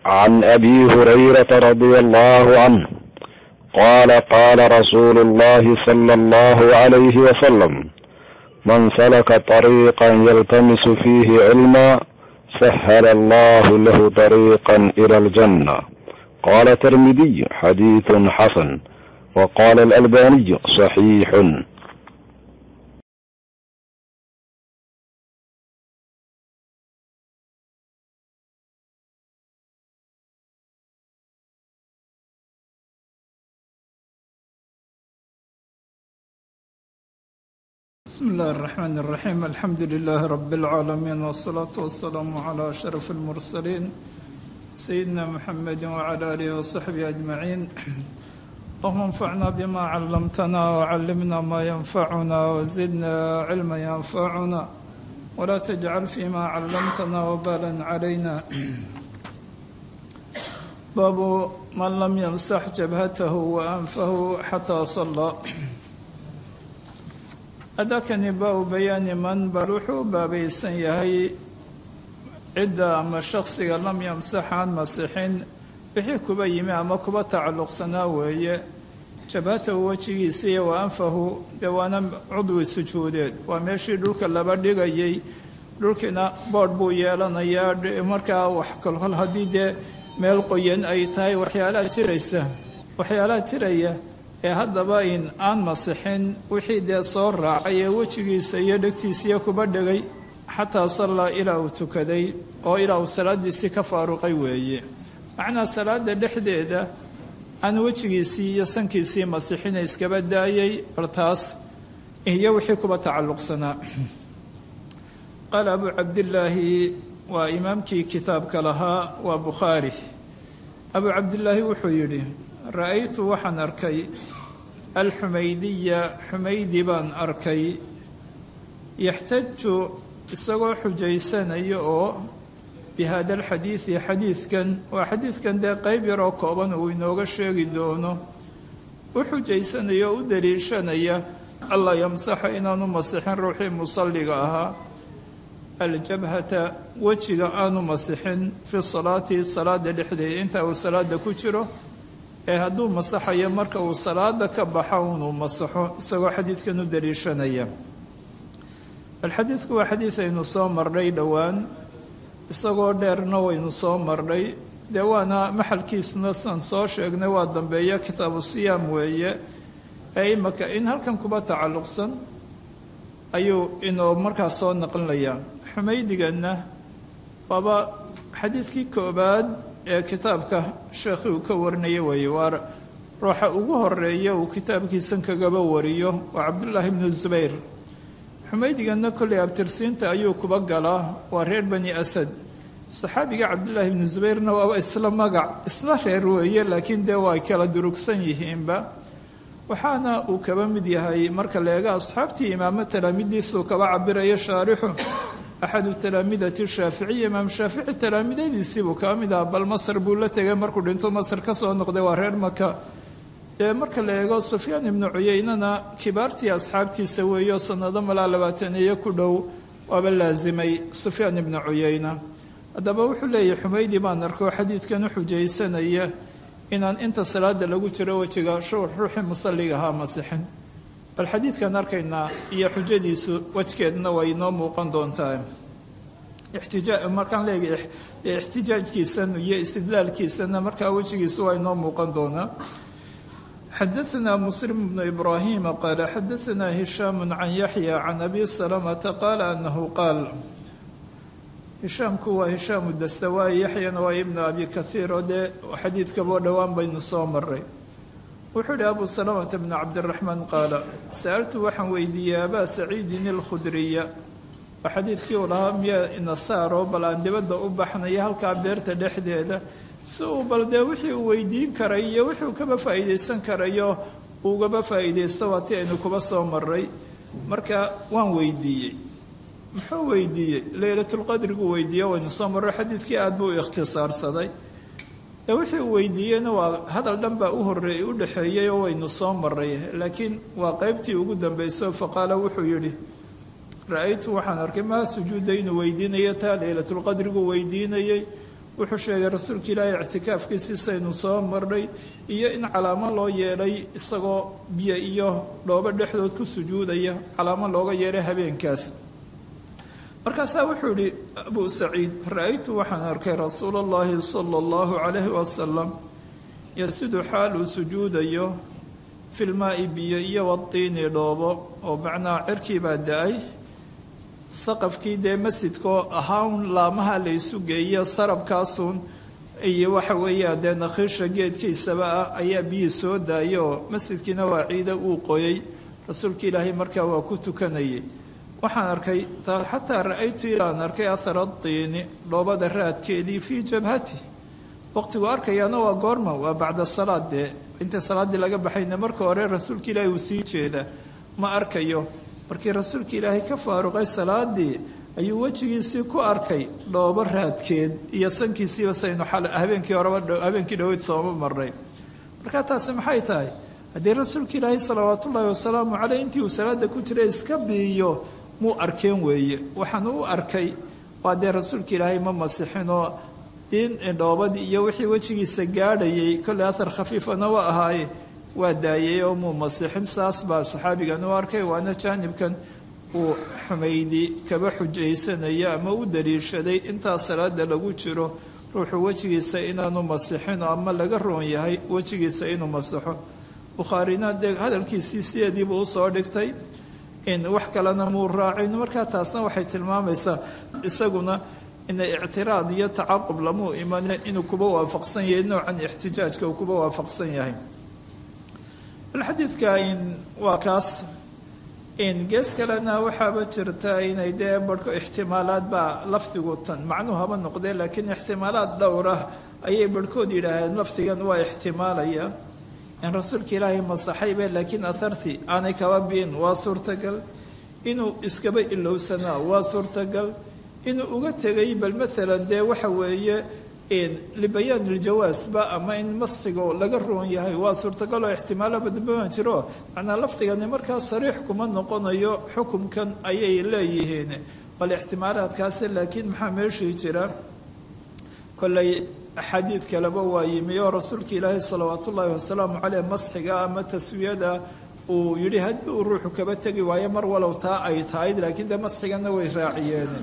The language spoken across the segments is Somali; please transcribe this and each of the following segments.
عن أبي هريرة رضي الله عنه قال قال رسول الله صلى الله عليه وسلم: من سلك طريقا يلتمس فيه علما سهل الله له طريقا إلى الجنة. قال الترمذي: حديث حسن. وقال الألباني: صحيح. بسم الله الرحمن الرحيم. الحمد لله رب العالمين، والصلاة والسلام على أشرف المرسلين سيدنا محمد وعلى آله وصحبه أجمعين. اللهم انفعنا بما علمتنا وعلمنا ما ينفعنا وزدنا علما ينفعنا ولا تجعل فيما علمتنا وبالا علينا. باب من لم يمسح جبهته وأنفه حتى صلى. adakani baa-u bayaani man bal wuxuu baabaysan yahay cidda ama shaksiga lam yamsaxaan masixin wixii kuba yimi ama kuba tacalluqsanaa weeye jabhatahu wejigiisa iyo wa anfahu dee waana cudwi sujuudeed, waa meeshii dhulka laba dhigayay. dhulkiina boodh buu yeelanayaa markaa wax kolkol haddii dee meel qoyan ay tahay waxyaalaha jiraya ee haddaba in aan masixin wixii dee soo raacay ee wejigiisa iyo dhegtiisiiyo kuba dhegay xataa sallaa ilaa uu tukaday oo ilaa uu salaadiisii ka faaruqay weeye. macnaa salaada dhexdeeda aan wejigiisii iyo sankiisii masixina iskaba daayay bartaas iyo wixii kuba tacalluqsanaa. qaala abu cabdillaahi waa imaamkii kitaabka lahaa waa bukhaari. abu cabdillaahi wuxuu yidhi: ra-aytu waxaan arkay alxumaydiya xumaydi baan arkay yaxtaju isagoo xujaysanayo oo bihada alxadiidi xadiidkan waa xadiidkan dee qeyb yaroo kooban uu inooga sheegi doono, u xujaysanayo o u daliishanaya allaa yamsaxa inaanu masixin ruuxii musalliga ahaa aljabhata wejiga aanu masixin fi salaati salaada dhexdeeda inta uu salaada ku jiro, ee hadduu masaxayo marka uu salaada ka baxa unuu masaxo isagoo xadiidkan u daliishanaya. alxadiidku waa xadiid aynu soo marnay dhowaan, isagoo dheerna waynu soo marnay, dee waana maxalkiisuna san soo sheegnay waa dambeeya kitaabu siyaam weeye, ee imaka in halkan kuba tacalluqsan ayuu inuu markaas soo naqlinayaa. xumaydiganna waaba xadiidkii koobaad ee kitaabka sheekhi uu ka warinaya weeye, waa ruuxa ugu horeeya uu kitaabkiisan kagaba wariyo waa cabdullaahi ibnu zubayr. xumaydiganna kollay abtirsiinta ayuu kuba galaa, waa reer bani asad. saxaabiga cabdullaahi ibnu zubayrna waaba isla magac isla reer weeye, laakiin dee waa kala durugsan yihiinba. waxaana uu kaba mid yahay marka la eega asxaabtii imaamo talaamidiisuu kaba cabirayo shaarixu axadu talaamidati shaaficiya. imaam shaafici talaamidadiisiibuu kaba mid aha, bal masar buu la tegay markuu dhinto masar ka soo noqday, waa reer maka. dee marka la eego sufyaan ibnu cuyeynana kibaartii asxaabtiisa weeyo sanado malaa 20 ku dhow waaba laasimay sufyaan ibnu cuyeyna. haddaba wuxuu leeyahay xumaydi baan arkoo xadiidkan u xujaysanaya inaan inta salaada lagu jiro wejiga ruuxii musalliga ahaa masixin. bal xadiidkan arkaynaa iyo xujadiisu wejkeedna way inoo muuqan doontaa. markaan leeyahay ixtijaajkiisan iyo istidlaalkiisana markaa wejigiisu waa inoo muuqan doonaa. xadaثna muslim bnu ibraahima qaala xadaثna hishaam can yaxya can abi salamata qaala anahu qaal. hishaamku waa hishaamu dastawaayi, yaxyana waa ibnu abi kaiir oo dee xadiidkaboo dhowaan baynu soo maray. wuxuu ihi abu salamata bnu cabdiraxmaan qaala sa'altu waxaan weydiiyey abaa saciidin alkhudriya, waa xadiidkii uu lahaa miya inasaaro bal aan dibadda u baxnaya halkaa beerta dhexdeeda si uu bal dee wixii uu weydiin karay iyo wixii uu kaba faa'iidaysan karayo ugaba faa'iidaysta waa ti aynu kuba soo maray. marka waan weydiiyey. muxuu weydiiyey? leylatulqadriguu weydiiye, waynu soo marro xadiidkii aad buu ikhtisaarsaday. ee wixii uu weydiiyeyna waa hadal dhan baa u horreeyey u dhexeeyey oo waynu soo maray, laakiin waa qeybtii ugu dambayso. faqaala wuxuu yidhi: ra-aytu waxaan arkay maa sujuuda inuu weydiinayo taa leylatulqadriguu weydiinayey wuxuu sheegay rasuulka ilaahay ictikaafkiisii saynu soo marnay iyo in calaamo loo yeelay isagoo biyo iyo dhoobo dhexdood ku sujuudaya calaamo looga yeelay habeenkaas markaasaa wuxuu yihi abu saciid ra-aytu waxaan arkay rasuula allahi sala allahu calayhi wasalam yasidu xaal uu sujuudayo fi lmaai biyo iyo watiini dhoobo oo macnaha cirkii baa da-ay saqafkii dee masjidkaoo ahaan laamaha la ysu geeya sarabkaasuun iyo waxa weeyaan dee nakhiisha geedkiisaba ah ayaa biyii soo daayay oo masjidkiina waa ciida uu qoyay rasuulka ilaahay markaa waa ku tukanayay waxaan arkay xataa ra-aytu ilaan arkay ahara tiini dhoobada raadkeedii fii jabhati waqtigu arkayaana waa goorma waa bacda salaad dee inta salaaddii laga baxayna marka hore rasuulka ilaahay uu sii jeeda ma arkayo markii rasuulka ilaahay ka faaruqay salaadii ayuu wejigiisii ku arkay dhoobo raadkeed iyo sankiisiiba saynu habeenkii horeba habeenkii dhaweyd sooma marnay markaa taasi maxay tahay haddii rasuulka ilaahay salawaat ullaahi wasalaamu caleyh intii uu salaada ku jiray iska biiyo muu arkeen weeye waxaan u arkay waa dee rasuulka ilaahay ma masixinoo diin dhoobadii iyo wixii wejigiisa gaadhayay kolley ahar khafiifana waa ahaaye waa daayay oo muu masixin saas baa saxaabigan u arkay waana jaanibkan uu xumaydi kaba xujaysanaya ama u daliishaday intaa salaada lagu jiro ruuxu wejigiisa inaanu masixin ama laga roon yahay wejigiisa inuu masixo bukhaarina dee hadalkiisii sideediiba usoo dhigtay in wax kalena muu raacin markaa taasna waxay tilmaamaysaa isaguna ina ictiraad iyo tacaqub lamuu iman inuu kuba waafaqsan yahay noocan ixtijaajka uu kuba waafaqsan yahay xadiidka waa kaas gees kalena waxaaba jirta inay dee barhko ixtimaalaad baa lafdigu tan macnuhu haba noqdee laakiin ixtimaalaad dhowr ah ayay barhkood yidhaaheen lafdigan waa ixtimaalaya in rasuulka ilaahay masaxaybe laakiin ahartii aanay kaba biin waa suurtagal inuu iskaba ilowsanaa waa suurtagal inuu uga tegay bal maalan dee waxa weeye libayaan iljawaasba ama in masxigo laga roon yahay waa suurtagal oo ixtimaalo badabaan jiro macnaa lafdigani markaa sariix kuma noqonayo xukumkan ayay leeyihiin bal ixtimaalaadkaasi laakiin maxaa meeshii jira kolley axaadiid kaleba waa yimi oo rasuulka ilaahay salawaat ullaahi wasalaamu caleyh masxiga ama taswiyada uu yidhi haddii uu ruuxu kaba tegi waayo mar walow taa ay tahay laakiin dee masxigana way raaciyeen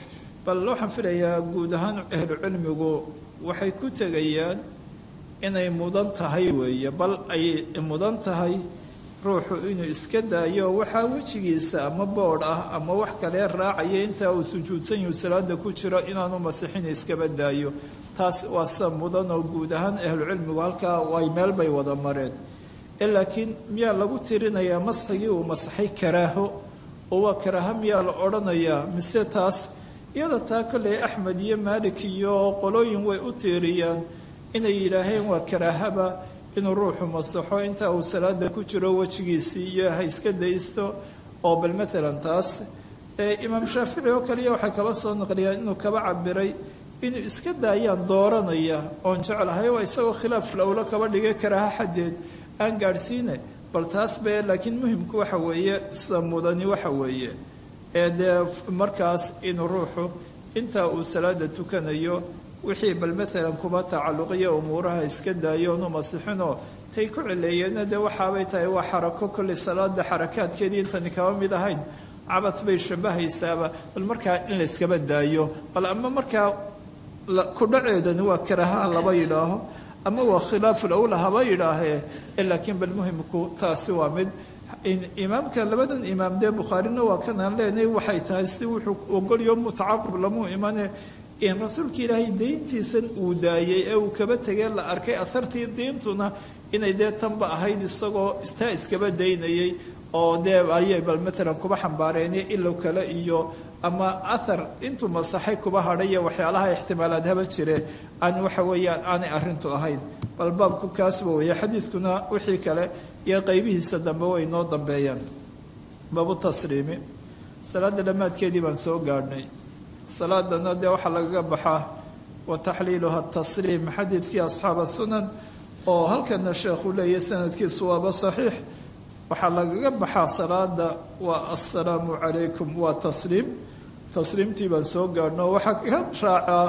bal waxaan filayaa guud ahaan ahlucilmigu waxay ku tegayaan inay mudan tahay weeye bal ay mudan tahay ruuxu inuu iska daayo waxaa wejigiisa ama boodh ah ama wax kale raacaya intaa uu sujuudsan yahu salaada ku jiro inaanu masixin iskaba daayo taas waa sida mudan oo guud ahaan ahlucilmigu halkaa way meel bay wada mareen laakiin miyaa lagu tirinayaa masxigii uu masaxay karaaho oo waa karaaho miyaa la odhanayaa mise taas iyada taa kolley axmed iyo maalik iyo qolooyin way u tiiriyaan inay yidhaaheen waa karaahaba inuu ruuxu masaxo intaa uu salaada ku jiro wejigiisii iyo ha iska daysto oo bal maalan taas imaam shaafici oo kaliya waxay kaba soo naqliyaan inuu kaba cabiray inuu iska daayaan dooranaya oon jeclahay waa isagoo khilaaf lowlo kaba dhigay karaaho xaddeed aan gaadhsiine bal taas be laakiin muhimku waxa weeye sida mudani waxa weeye dee markaas inuu ruuxu intaa uu salaada tukanayo wixii bal maalan kuba tacalluqiya umuuraha iska daayo onu masixinoo tay ku cileeyeenna dee waxaabay tahay waa xarako kolley salaada xarakaadkeedii intani kaba mid ahayn cabad bay shabahaysaaba bal markaa in la yskaba daayo bal ama markaa kudhaceedani waa karahaha laba yidhaaho ama waa khilaaful awla haba yidhaahee laakiin bal muhimku taasi waa mid imaamka labadan imaam dee bukhaarina waa kanaan leenahay waxay tahay si wuxuu ogolyo mutacaqib lamuu imane in rasuulka ilaahay deyntiisan uu daayay ee uu kaba tegee la arkay ahartii diintuna inay dee tanba ahayd isagoo istaa iskaba daynayay oo dee ayay bal maalan kuba xambaareenay ilow kale iyo ama ahar intuu masaxay kuba hadhaya waxyaalaha ixtimaalaad haba jire aan waxa weeyaan aanay arrintu ahayn bal baabku kaasba weeye xadiidkuna wixii kale iyo qaybihiisa dambe way noo dambeeyaan baabu tasliimi salaada dhammaadkeedii baan soo gaadhnay salaadana dee waxaa lagaga baxaa wa taxliiluha tasliim xadiidkii asxaaba sunan oo halkana sheekhu leeyahy sanadkiisu waaba saxiix waxaa lagaga baxaa salaada waa assalaamu calaykum waa tasliimtii baan soo gaadhno waxaa ka raacaa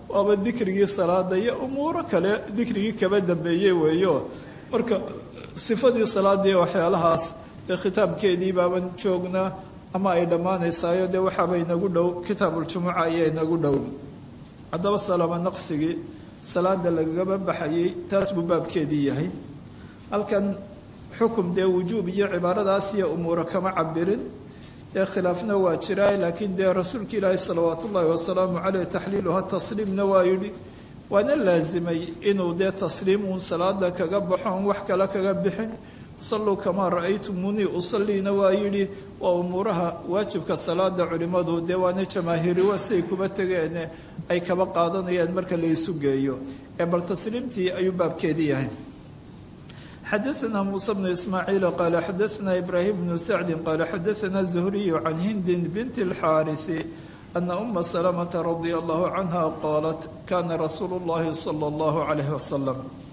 waaba dikrigii salaada iyo umuuro kale dikrigii kaba dambeeyey weeyo marka sifadii salaadii waxyaalahaas dee khitaabkeedii baaban joognaa ama ay dhammaanaysaayo dee waxaaba inagu dhow kitaabuljumuca ayaa inagu dhow haddaba salaamo naqsigii salaada lagagaba baxayay taas buu baabkeedii yahay halkan xukum dee wujuub iyo cibaaradaas iyo umuura kama cabirin dee khilaafna waa jiraa laakiin dee rasuulka ilaahi salawaat ullaahi wasalaamu caleyh taxliiluha tasliimna waa yidhi waana laasimay inuu dee tasliim uun salaada kaga baxo on wax kale kaga bixin salluu kamaa ra'aytumuunii usalliina waa yidhi waa umuuraha waajibka salaada culimmadu dee waana jamaahiiri waa siay kuba tegeene ay kaba qaadanayaan marka la isu geeyo ee bal tasliimtii ayuu baabkeedii yahay xadaثna muسى بن ismaaعiil qaala xadaثna ibrahim بن sacdi qaala xadaثna الزhriy can hindi bint الxاariث ana uma سلمة radي الlah canha qaalat kana rasuul الlahi slى الlah عalيه waslم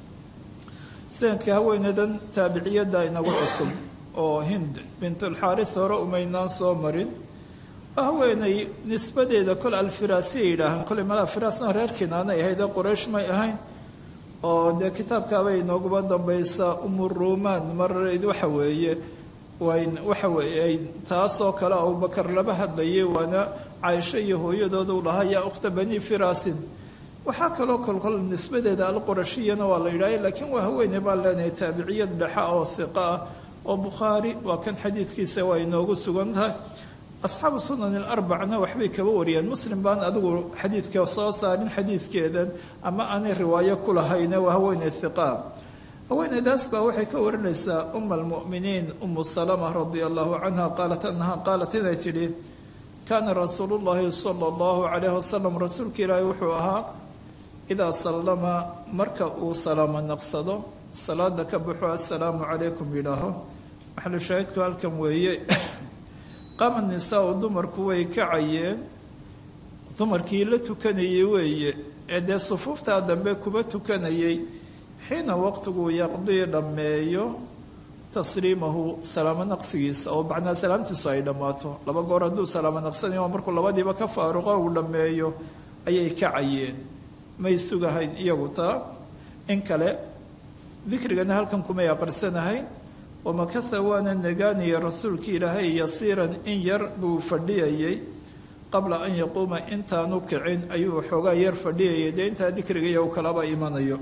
sanadka haweenadan taabiciyada inagu cusub oo hind bint اlxaariث hore umaynaan soo marin haweenay nisbadeeda kol alfiraasiya yidhaahaan koley malaa firaasna reer kinaanay ahaydee qoraysh may ahayn oo dee kitaabkaabay inooguba dambaysaa umuruumaan marayd waxa weeye waxa weeye taasoo kale abubakar laba hadlayay waana caaisho iyo hooyadooda u lahaa yaa ukhta bani firaasin waxaa kaloo kolkol nisbadeeda alqurashiyana waa la yidhahya laakiin waa haweeney baan leenahay taabiciyad dhexa oo hiqa ah oo bukhaari waa kan xadiidkiisa waa inoogu sugan tahay asxaabu sunan alarbacna waxbay kaba wariyaan muslim baan adigu xadiidka soo saarin xadiidkeedan ama aanay riwaayo ku lahayne waa haweeney hiqaa haweeneydaas baa waxay ka warinaysaa uma almu'miniin umu salama radia allahu canha qaalat annaha qaalat inay tidhi kaana rasuulu llahi sala allahu calayh wasalam rasuulka ilaahi wuxuu ahaa idaa sallama marka uu salaamo naqsado salaada ka baxo assalaamu calaykum yidhaaho maxalu shaahidku halkan weeye qaama nisaa-u dumarku way kacayeen dumarkii la tukanayay weeye ee dee sufuuftaa dambe kuba tukanayay xiina waqtiguu yaqdii dhammeeyo tasliimahu salaamo naqsigiisa oo macnaa salaamtiisu ay dhammaato laba goor hadduu salaamo naqsanayo oo markuu labadiiba ka faaruqo uu dhammeeyo ayay kacayeen may sugahayn iyagu taa in kale dikrigana halkan kumay aqrisanahayn wamakatha waana nagaanaya rasuulka ilaahay yasiiran in yar buu fadhiyayay qabla an yaquuma intaanu kicin ayuu xoogaa yar fadhiyayay dee intaa dikriga u kalaba imanayo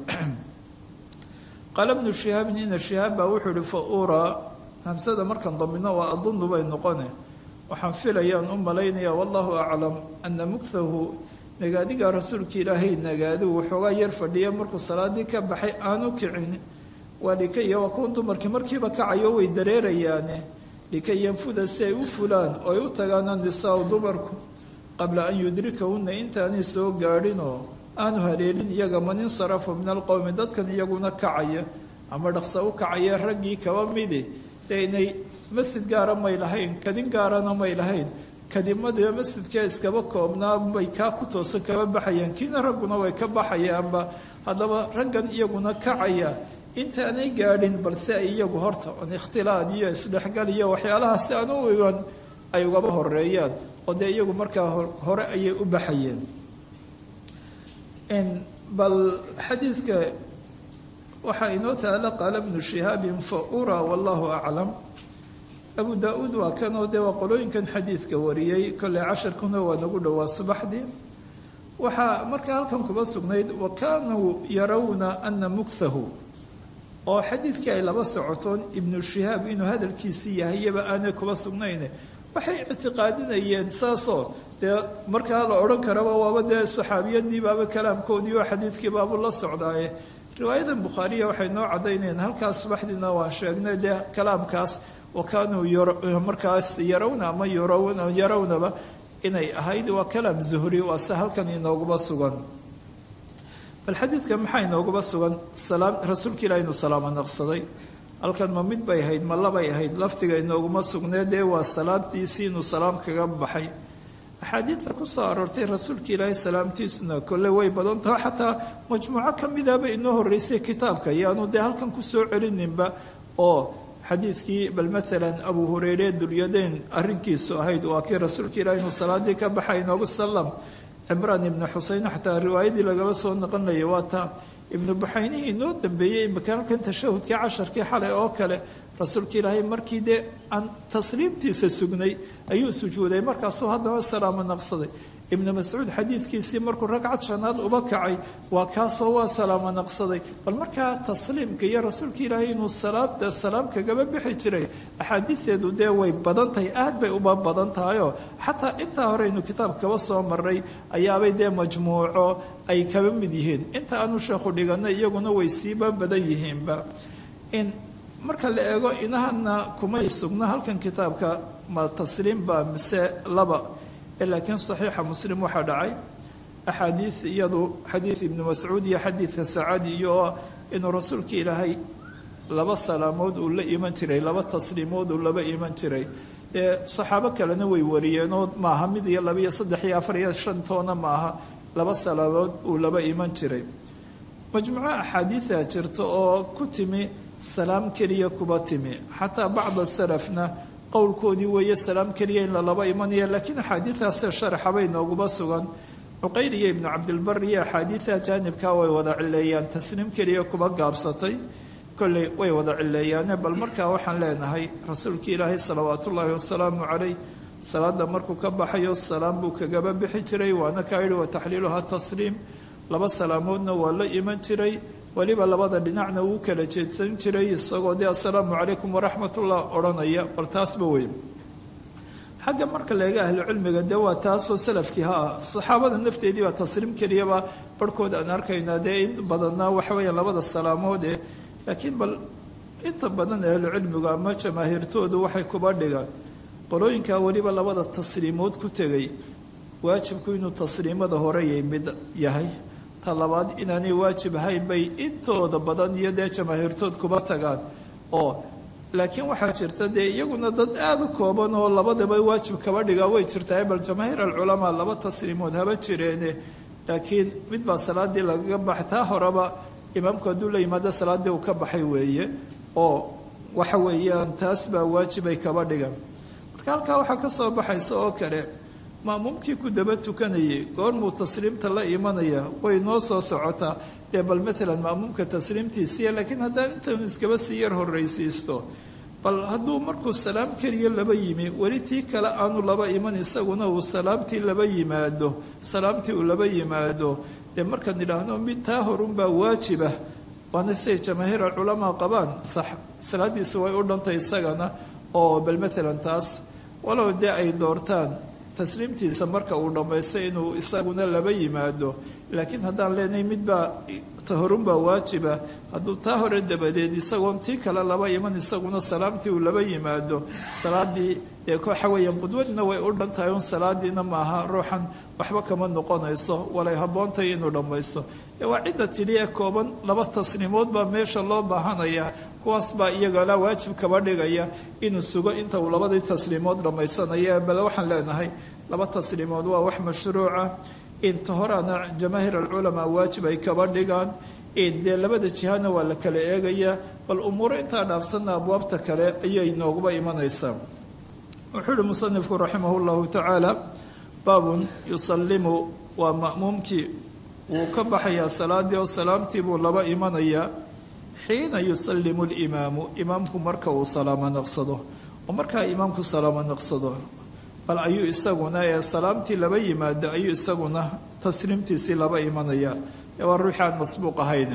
qaala bnu shihaabin ina shihaab baa wuxuu ihi fa uraa hamsada markan dambino waa adunnu bay noqone waxaan filayaan u malaynaya wallahu aclam ana mugthahu nagaadiga rasuulka ilaahay nagaadi uu xoogaa yar fadhiya markuu salaadii ka baxay aanu kicin waa likaya waa kuwan dumarkii markiiba kacayo way dareerayaane likay yanfuda si ay u fulaan oo ay u tagaan annisaau dumarku qabla an yudrikahunna intaanay soo gaadhinoo aanu haleelin iyaga man insarafa min alqowmi dadkan iyaguna kacaya ama dhaqsa u kacaya raggii kaba midi dee inay masjid gaara may lahayn kadin gaarana may lahayn kadimadiiba masjidkaa iskaba koobnaa bay kaa ku toosan kaba baxayaan kiina ragguna way ka baxayaanba haddaba raggan iyaguna kacaya intaanay gaadhin balse ay iyagu horta on ikhtilaad iyo isdhexgal iyo waxyaalahaasi aan u iban ay ugaba horeeyaan oo dee iyagu markaa hore ayay u baxayeen bal xadiidka waxaa inoo taala qaala bnu shihaabin fa uraa wallahu aclam abu daa-uud waa kanoo dee waa qolooyinkan xadiidka wariyey kolley casharkuna waa nagu dhowaa subaxdii waxaa markaa halkan kuba sugnayd wa kaanuu yarawna ana mugthahu oo xadiidkii ay laba socotoon ibnu shihaab inuu hadalkiisii yahayaba aanay kuba sugnayne waxay ictiqaadinayeen saasoo dee markaa la odhan karaba waaba dee saxaabiyadii baaba kalaamkoodii oo xadiidkii baabu la socdaaye riwaayadan bukhaariya waxay noo caddaynayeen halkaas subaxdiina waan sheegnay dee kalaamkaas wa kaanuu markaas yarawna ama yarawnaba inay ahayd waa kalaam zuhri waa se halkan inooguba sugan bal xadiidka maxaa inooguba sugan rasuulka ilaah inuu salaamo naqsaday halkan ma mid bay ahayd ma labay ahayd laftiga inooguma sugnee dee waa salaamtiisii inuu salaam kaga baxay axaadiidta ku soo aroortay rasuulka ilaahay salaamtiisuna kolle way badan taho xataa majmuuco ka midaba inoo horreysay kitaabka yaanu dee halkan kusoo celininba oo xadiidkii bal maalan abu hureyre dulyadayn arrinkiisu ahayd waa kii rasuulka ilaah inuu salaadii ka baxay inoogu salam cimraan ibnu xuseyn xataa riwaayadii lagaba soo noqonayay waa taa ibnu buxaynihii inoo dambeeyey imaka halkan tashahudkii casharkii xalay oo kale rasuulka ilaahay markii dee aan tasliimtiisa sugnay ayuu sujuuday markaasuu haddana salaamo naqsaday ibnu mascuud xadiidkiisii markuu ragcad shanaad uba kacay waa kaasoo waa salaamo naqsaday bal markaa tasliimka iyo rasuulka ilaahay inuu salaam kagaba bixi jiray axaadiisteedu dee way badan tahay aad bay uba badan tahayoo xataa intaa horeynu kitaab kaba soo maray ayaabay dee majmuuco ay kaba mid yihiin inta aanu sheekhu dhigana iyaguna way siiba badan yihiinba in marka la eego inahana kumay sugna halkan kitaabka ma tasliimba mise laba laakiin saxiixa muslim waxaa dhacay axaadiid iyadu xadiid ibnu mascuud iyo xadiidka sacadi iyo inuu rasuulka ilaahay laba salaamood uu la iman jiray laba tasliimood uu laba iman jiray dee saxaabo kalena way wariyeenoo maaha mid iyo laba iyo saddex iyo afar iyo shantoona maaha laba salaamood uu laba iman jiray majmuuco axaadiida jirta oo ku timi salaam keliya kuba timi xataa bacda salafna qowlkoodii weeye salaam keliya in lalaba imanaya laakiin axaadiidaasee sharaxabay nooguba sugan cuqayl iyo ibnu cabdilbar iyo axaadiida jaanibkaa way wada cileeyaan tasliim keliya kuba gaabsatay kolley way wada cileeyaane bal markaa waxaan leenahay rasuulka ilaahay salawaat ullaahi wasalaamu calayh salaada markuu ka baxayo salaam buu kagaba bixi jiray waana kaa yihi wa taxliiluha tasliim laba salaamoodna waa la iman jiray weliba labada dhinacna wuu kala jeedsan jiray isagoo dee assalaamu calaykum waraxmatullah odhanaya bal taasba weyn xagga marka leega ahlucilmiga dee waa taasoo salafkii ha ah saxaabada nafteedii baa tasliim keliyaba barhkood aan arkaynaa dee in badanna waxa weeyaan labada salaamoode laakiin bal inta badan ahlucilmigu ama jamaahiirtoodu waxay kuba dhigaan qolooyinkaa weliba labada tasliimood ku tegay waajibku inuu tasliimada hore mid yahay labaad inaanay waajib ahayn bay intooda badan iyo dee jamaahiirtood kuba tagaan oo laakiin waxaa jirta dee iyaguna dad aada u kooban oo labadaba waajib kaba dhigaa way jirtaa bal jamaahiir alculamaa laba tasliimood haba jireene laakiin mid baa salaadii lagaga baxay taa horeba imaamku hadduu la yimaado salaaddii uu ka baxay weeye oo waxa weeyaan taas baa waajibay kaba dhigan marka halkaa waxaa ka soo baxaysa oo kale ma'muumkii ku daba tukanayay goormuu tasliimta la imanaya way noo soo socotaa dee bal matalan ma'muumka tasliimtiisiiya laakiin haddaan intan iskaba sii yar horraysiisto bal hadduu markuu salaam keliya laba yimi weli tii kale aanu laba iman isaguna uu salaamtii laba yimaado salaamtii uu laba yimaado dee markaan idhaahno mid taa horunbaa waajibah waana siday jamaahiir alculamaa qabaan sax salaaddiisa way u dhantay isagana oo bal matalan taas walow dee ay doortaan tasliimtiisa marka uu dhammaystay inuu isaguna laba yimaado laakiin haddaan leenahay midbaa tahorunbaa waajiba hadduu taa hore dabadeed isagoon tii kale laba iman isaguna salaamtii uu laba yimaado salaadii dee waxa weeyaan qudwadna way u dhan tahay un salaadiina maaha ruuxan waxba kama noqonayso walay habboontahay inuu dhammaysto dee waa cidda tidhi ee kooban laba tasliimood baa meesha loo baahanaya kuwaas baa iyagala waajib kaba dhigaya inuu sugo inta uu labadii tasliimood dhammaysanaya bale waxaan leenahay laba tasliimood waa wax mashruuca inta horeana jamaahiir alculamaa waajib ay kaba dhigaan dee labada jihana waa la kala eegayaa bal umuuro intaa dhaafsanna abwaabta kale ayay nooguba imanaysaa wuxuu uhi musanifku raximah llahu tacaala baabun yusalimu waa ma'muumkii wuu ka baxayaa salaadii oo salaamtii buu laba imanayaa xiina yusalimu limaamu imaamku marka uu salaamo naqsado oo markaa imaamku salaamo naqsado bal ayuu isaguna ee salaamtii laba yimaado ayuu isaguna tasliimtiisii laba imanaya ee waa ruuxi aan masbuuq ahayn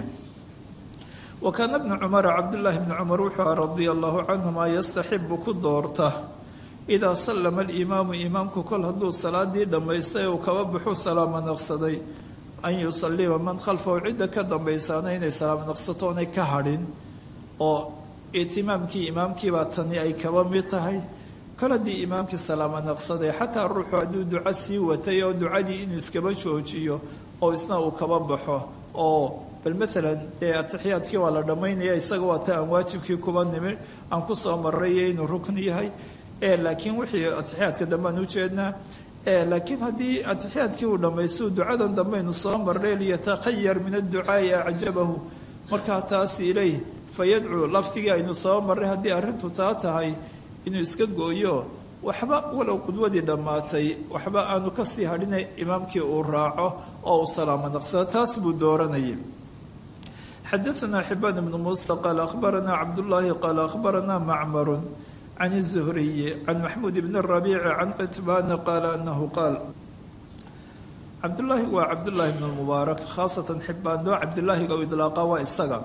wa kaana bnu cumara cabdullaahi bni cumar wuxuu aha radia allahu canhuma yastaxibu ku doorta idaa sallama alimaamu imaamku kol hadduu salaadii dhammaystay uu kaba baxuu salaamo naqsaday an yusalima man khalfahu cidda ka dambaysaana inay salaamo naqsato onay ka hadhin oo itimaamkii imaamkiibaa tani ay kaba mid tahay kol haddii imaamkii salaamo naqsaday xataa ruuxu hadduu duco sii watay oo ducadii inuu iskaba joojiyo oo isna uu kaba baxo oo bal maalan dee atixiyaadkii waa la dhammaynaya isaga waa ta aan waajibkii kuba nimin aan ku soo marrayo inuu rukni yahay laakiin wixii atixiyaadka dambe aan ujeednaa laakiin haddii atixiyaadkii uu dhammaystuu ducadan dambaynu soo marray liyatakhayar min adducaai acjabahu markaa taas ileyh fayadcuu lafdigii aynu soo marray haddii arrintu taa tahay inuu iska gooyo waxba walow qudwadii dhammaatay waxba aanu kasii hadhinay imaamkii uu raaco oo uu salaamo naqsado taas buu dooranayay. xadaثna xibaan ibnu muusa qaala akhbarana cabdullaahi qaala akhbarana macmaru can الzuhriyi can maxmuud bn الrabiici can citbaana qaala anahu qaal. cabdullaahi waa cabdullaahi bn mubaarak khaasatan xibaan doo cabdilaahiga u idlaaqa waa isaga.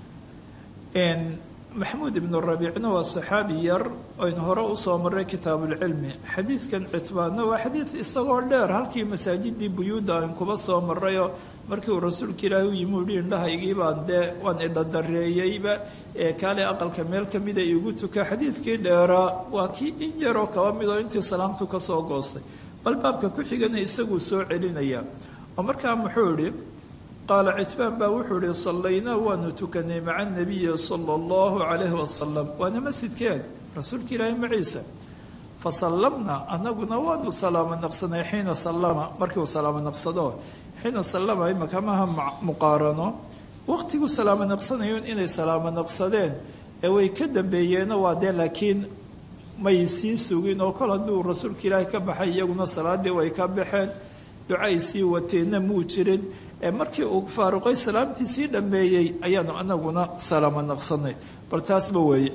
maxmuud ibnu rabiicna waa saxaabi yar aynu hore usoo maray kitaabuulcilmi. xadiidkan citbaanna waa xadiid isagoo dheer halkii masaajidii buyuudda ayn kuba soo marayoo markii uu rasuulka ilaahi u yimi uhi indhahaygiibaan dee waan idhadareeyeyba ee kaale aqalka meel ka mida iigu tuka. xadiidkii dheeraa waa kii in yaroo kaba midoo intii salaamtu ka soo goostay bal baabka ku xigana isaguu soo celinaya oo markaa muxuu idhi qaala citbaan baa wuxuu ihi sallaynaa waanu tukanay maca nabiyi sala allahu calayhi wasalam waana masjidkeeg rasuulka ilaahi maciisa fasallamna anaguna waanu salaamo naqsanay xiina sallama markii uu salaamo naqsado xiina sallama imaka maha muqaarano waqtiguu salaamo naqsanayun inay salaamo naqsadeen ee way ka dambeeyeena waa dee laakiin may sii sugin oo kol hadduu rasuulka ilaahi ka baxay iyaguna salaadii way ka baxeen ducay sii wateenna muu jirin ee markii uu faaruqay salaamtiisii dhammeeyey ayaanu anaguna salaamo naqsanay bal taasba weeye.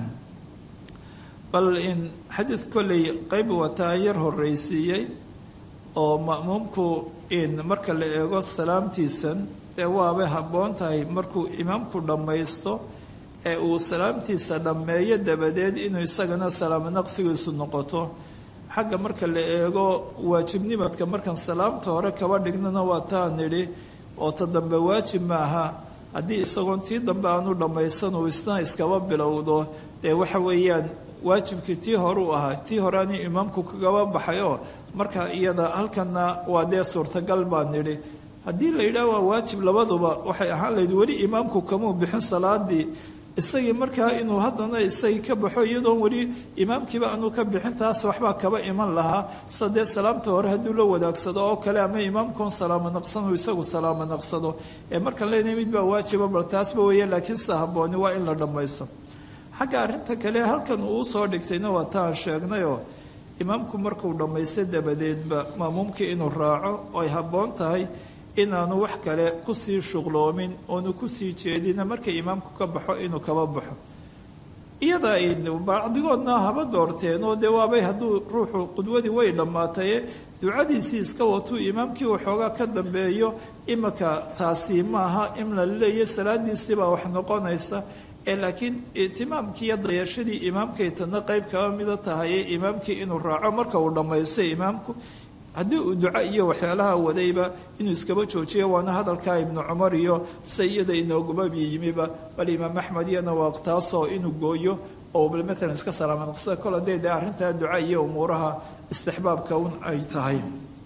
bal in xadiid kolley qayb wataa yar horreysiiyey oo ma'muumku in marka la eego salaamtiisan dee waabay habboon tahay markuu imaamku dhammaysto ee uu salaamtiisa dhammeeyo dabadeed inuu isagana salaamo naqsigiisu noqoto. xagga marka la eego waajibnimadka markaan salaamta hore kaba dhignana waa taa nidhi oo ta dambe waajib maaha haddii isagoon tii dambe aanu dhammaysan uu isna iskaba bilowdo dee waxa weeyaan waajibkii tii hore u ahaa tii hore ani imaamku kagaba baxay oo marka iyada halkana waa dee suurtagal baa nidhi. haddii la yidhaah waa waajib labaduba waxay ahaan lahayd weli imaamku kamuu bixin salaadii isagii markaa inuu haddana isagii ka baxo iyadoon weli imaamkiiba aanu ka bixin taas waxbaa kaba iman lahaa sadee salaamta hore hadduu la wadaagsado oo kale ama imaamkuon salaamo naqsano isagu salaamo naqsado ee markaan leenahay mid baa waajiba bal taasba weeye laakiin se habbooni waa in la dhammaysto. xagga arrinta kale halkan uu soo dhigtayna waa taan sheegnayoo imaamku markuu dhammaystay dabadeedba maamuumkii inuu raaco oo ay habboon tahay inaanu wax kale kusii shuqloomin oonu kusii jeedina markay imaamku ka baxo inuu kaba baxo. iyada bacdigoodna haba doorteen oo dee waabay hadduu ruuxu qudwadii way dhammaataye ducadiisii iska watuu imaamkii waxoogaa ka dambeeyo imaka taasi maaha in la leeya salaadiisiibaa wax noqonaysa ee laakiin itimaamkii iyo dayashadii imaamkay tana qayb kaba mida tahaye imaamkii inuu raaco marka uu dhammaysto imaamku haddii uu duco iyo waxyaalaha wadayba inuu iskaba joojiyo waana hadalkaa ibnu cumar iyo sayida inooguma yimiba bal imaam axmed iyana waa taasoo inuu gooyo oo bal maalan iska salaamo naqsada kol hadday dee arrintaa duca iyo umuuraha istixbaabka un ay tahay.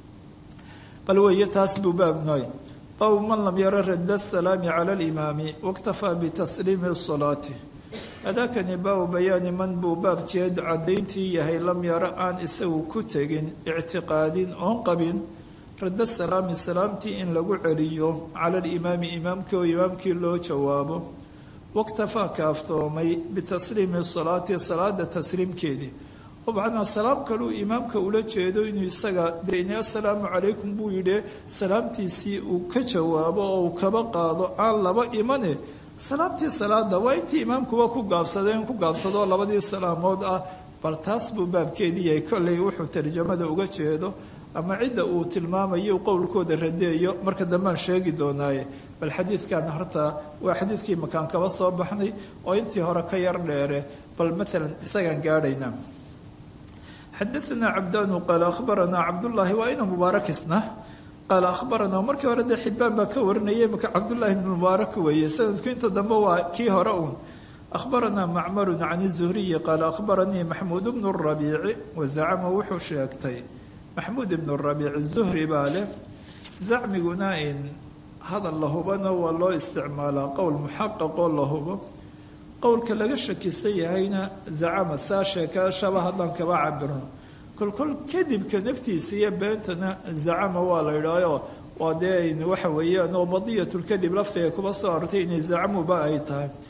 bal weeye taas buu baabnoy baabu man lam yara radda asalaami cala alimaami waktafaa bitasliimi salaati. hadaakani baabu bayaani man buu baabkeed caddayntii yahay lam yaro aan isagu ku tegin ictiqaadin oon qabin radda salaami salaamtii in lagu celiyo cala alimaami imaamkii oo imaamkii loo jawaabo waktafaa kaaftoomay bitasliimi salaati salaada tasliimkeedii oo macnaa salaam kaluu imaamka ula jeedo inuu isaga deni assalaamu calaykum buu yidhi salaamtiisii uu ka jawaabo oo uu kaba qaado aan laba imane salaamtii salaada waa intii imaamkuba ku gaabsadeen ku gaabsadoo labadii salaamood ah bal taas buu baabkeedii yahay kolley wuxuu tarjamada uga jeedo ama cidda uu tilmaamayo qowlkooda radeeyo marka dambaan sheegi doonaaye bal xadiidkan horta waa xadiidkii makaan kaba soo baxnay oo intii hore ka yar dheere bal maalan isagaan gaadhaynaa. xadaثna cabdaanu qaala akhbaranaa cabdullaahi waa ina mubaarakisna qaala akhbaranaa markii hore dee xibaan baa ka warinayay maka cabdullaahi bn mubaarak weeye sanadku inta dambe waa kii hore uun. akhbaranaa macmaru can الzuhriyi qaala akhbaranii maxmuud bnu الrabiici wazacama wuxuu sheegtay maxmuud ibnu الrabiici zuhri baa leh zacmiguna in hadal la hubana waa loo isticmaalaa qowl muxaqaqoo la hubo qowlka laga shakisan yahayna zacama saa sheekaashaba haddaan kaba cabirno kolkol kadibka naftiisa iyo beentana zacama waa la idhaayoo waa dee waxa weeyaan oo madiyatulkadib laftiga kuba soo artay inay zacmuba ay tahay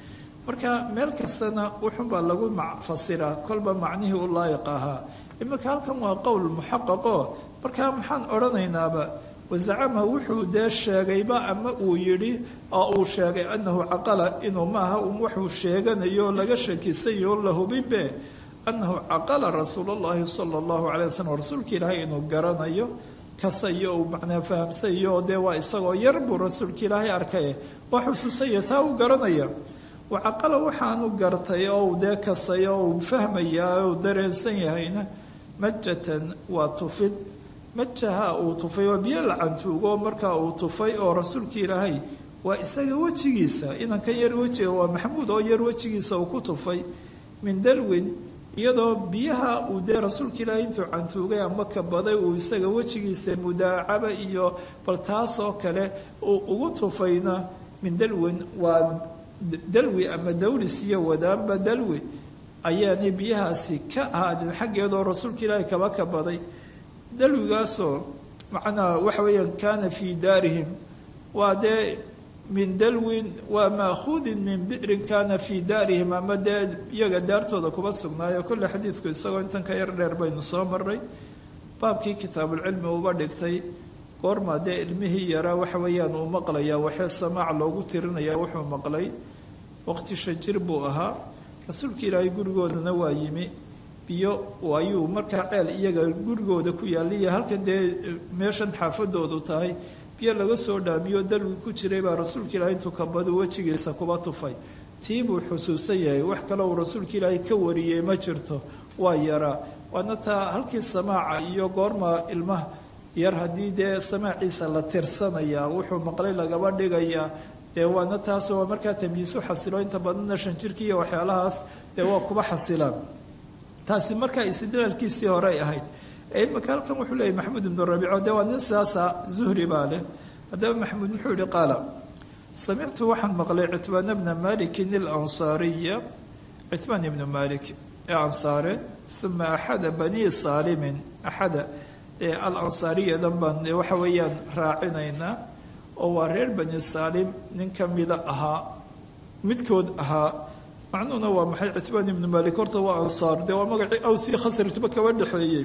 marka meel kastana wuxuunbaa lagu fasiraa kolba macnihii u laayiq ahaa. iminka halkan waa qowl muxaqaqo markaa maxaan odhanaynaaba wazacama wuxuu dee sheegayba ama uu yidhi oo uu sheegay annahu caqala inuu maaha wuxuu sheeganayo laga shakisayo la hubinbe annahu caqala rasuul llahi sala allahu calay wasalam rasuulka ilaahay inuu garanayo kasayo uu macnaa fahamsayo dee waa isagoo yar buu rasuulka ilaahay arkay waa xusuusaya taa uu garanaya wacaqala waxaanu gartay oo dee kasay oo uu fahmayaa oo dareensan yahayna majatan waa tufid majaha uu tufay waa biyo lacantuugo markaa uu tufay oo rasuulka ilaahay waa isaga wejigiisa inankan yar wejiga waa maxamuud oo yar wejigiisa uu ku tufay min dalwin iyadoo biyaha uu dee rasuulka ilaahay intuu cantuugay ama kabaday uu isaga wejigiisa mudaacaba iyo bal taasoo kale uu ugu tufayna min dalwin waa dalwi ama dawlis iyo wadaanba dalwi ayaanay biyahaasi ka ahaadeen xaggeedoo rasuulka ilaahay kaba kabaday dalwigaasoo macnaa waxa weeyaan kaana fii daarihim waa dee min dalwin waa maakuudin min bi'rin kaana fii daarihim ama dee iyaga daartooda kuba sugnaayo kolle xadiidku isagoo intan ka yar dheer baynu soo maray baabkii kitaabulcilmi uba dhigtay goormaa dee ilmihii yaraa waxa weeyaan uu maqlayaa waxee samaac loogu tirinayaa wuxuu maqlay waqti shajir buu ahaa rasuulka ilaahay gurigoodana waa yimi biyo ayuu markaa ceel iyaga gurigooda ku yaaliya halkan dee meeshan xaafadoodu tahay biyo laga soo dhaamiyo dalwi ku jiray baa rasuulka ilaahay intuu kabadu wejigiisa kuba tufay tii buu xusuusan yahay wax kale uu rasuulka ilaahay ka wariyey ma jirto waa yaraa waana taa halkii samaaca iyo goorma ilmaha yar haddii dee samaaciisa la tirsanayaa wuxuu maqlay lagaba dhigayaa dee waana taas waa markaa tamyiisu xasilo inta badanna shanjirki iyo waxyaalahaas dee waa kuba xasilaan taasi markaa istidlaalkiisii horey ahayd imika halkan wuxuu leeyahy maxamuud ibnu rabiico dee waa nin sidaasa zuhri baa leh haddaba maxamuud muxuu yihi qaala samictu waxaan maqlay citbaan bna malikin alansaariya citbaan ibnu malik ee ansaareed uma axada banii saalimin axada ee alansaariyadan baan waxa weeyaan raacinaynaa oo waa reer bani saalim nin ka mida ahaa midkood ahaa macnuhuna waa maxay citbaan ibnu malik horta waa ansaar dee waa magacii aws iyo khasrajba kaba dhexeeyey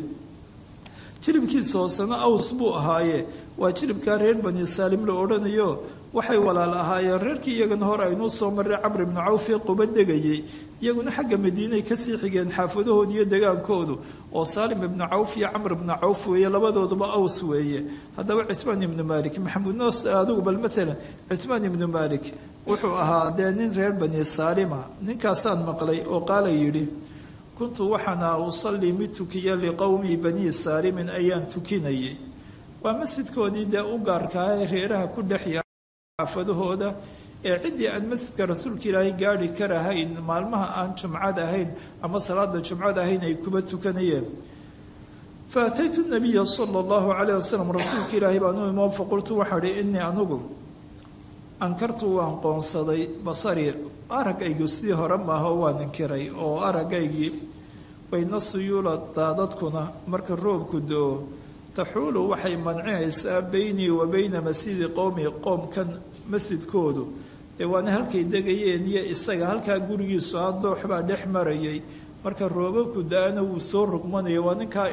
jilibkiisa hoosena aws buu ahaaye waa jilibkaa reer bani saalim la odhanayo waxay walaal ahaayeen reerkii iyagana hore aynuu soo marray camr ibnu cawf ee quba degayey iyaguna xagga madiinay kasii xigeen xaafadahooda iyo degaankoodu oo saalim ibnu cawf iyo camr ibnu cawf weeye labadooduba aws weeye haddaba citbaan ibnu malik maxamuud noos adigu bal maalan citbaan ibnu malik wuxuu ahaa dee nin reer bani saalima ninkaasaan maqlay oo qaala yidhi kuntu waxaana usallii mid tukiya liqowmi banii saalimin ayaan tukinayay waa masjidkoodii dee u gaarkaa ee reeraha ku dhex xaafadahooda ee ciddii aan masjidka rasuulka ilaahay gaari karahayn maalmaha aan jumcad ahayn ama salaada jumcad ahayn ay kuba tukanayeen faataytu nabiya sala allahu calayh wasalam rasuulka ilaahay baan u imo faqultu waxaa ihi innii anugu ankartu waan qoonsaday basari araggaygu sidii hore maaha waan inkiray oo aragaygii wayna suyuula daadadkuna marka roobku do-o taxuulu waxay mancinaysaa beynii wa beyna masjidi qowmi qoomkan masjidkoodu dee waana halkay degayeen iyo isaga halkaa gurigiisu adoox baa dhex marayay marka roobabku da-ana wuu soo rugmanaya waa ninkaa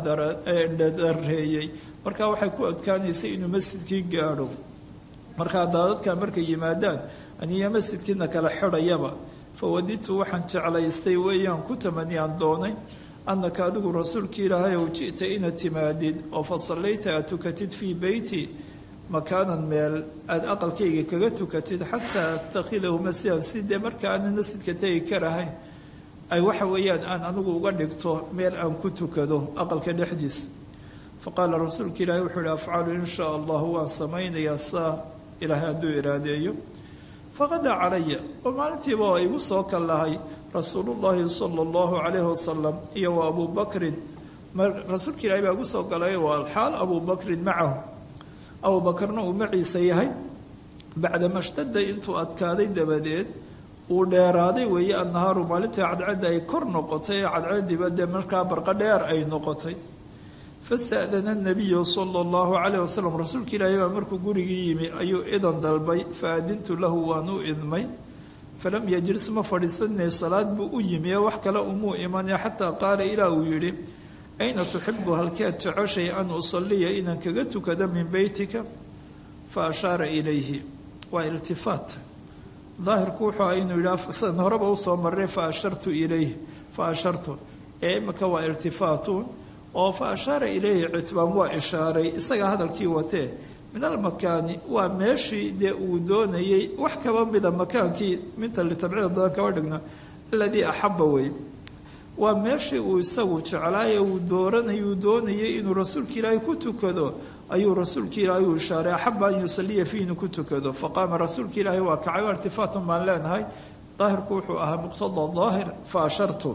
indhadareeyey markaa waxay ku adkaanaysay inuu masjidkii gaadho markaa daadadka markay yimaadaan aniya masjidkiina kala xidhayaba fawadidtu waxaan jeclaystay weeyaan ku tamaniyaan doonay annaka adigu rasuulka ilaahay ou ji'ta inaad timaadid oo fa sallayta aad tukatid fii beyti makaanan meel aada aqalkayga kaga tukatid xataa atakhidahu masjidan si dee marka aanan masjidka tegi karahayn ay waxa weeyaan aan anigu uga dhigto meel aan ku tukado aqalka dhexdiisa faqaala rasuulka ilaahay wuxuu ihi afcalu in shaa allahu waan samaynayaa saa ilaahay hadduu iraadeeyo faqadaa calaya oo maalintiiba waa igu soo kal lahay rasuulullaahi sala allahu calayhi wasalam iyo wa abuu bakrin rasuulka ilaahay baa igu soo galay waa alxaal abuu bakrin macahu abuu bakarna uu maciisa yahay bacdama shtada intuu adkaaday dabadeed uu dheeraaday weeye annahaaru maalintii cadcadda ay kor noqotay ee cadcadiba dee markaa barqa dheer ay noqotay fasta'dana nabiyu sala allahu calayh wasalam rasuulka ilaahay baa markuu gurigii yimi ayuu idan dalbay faadintu lahu waan u idmay falam yajlis ma fadhiisanay salaad buu u yimi wax kale umuu imanaya xataa qaala ilaa uu yidhi ayna tuxibu halkeed jeceshay an usaliya inaan kaga tukado min beytika fa ashaara ilayhi waa iltifaat daahirku wuxuu aha inuu yidhaha sidan horeba usoo maray fa ashartu ilayh fa ashartu ee imika waa iltifaatun oo fa ashaara ilayhi citbaan waa ishaaray isaga hadalkii watee min almakaani waa meeshii dee uu doonayey wax kaba mida makaankii minta litabcida dadan kaba dhigno aladii axaba wey waa meeshii uu isagu jeclaaye uu doonayay inuu rasuulka ilaahay ku tukado ayuu rasuulka ilaahay u ishaaray axaba an yusaliya fiihi inuu ku tukado faqaama rasuulka ilaahay waa kacay waa irtifaatun baan leenahay daahirku wuxuu ahaa muqtada daahir fa ashartu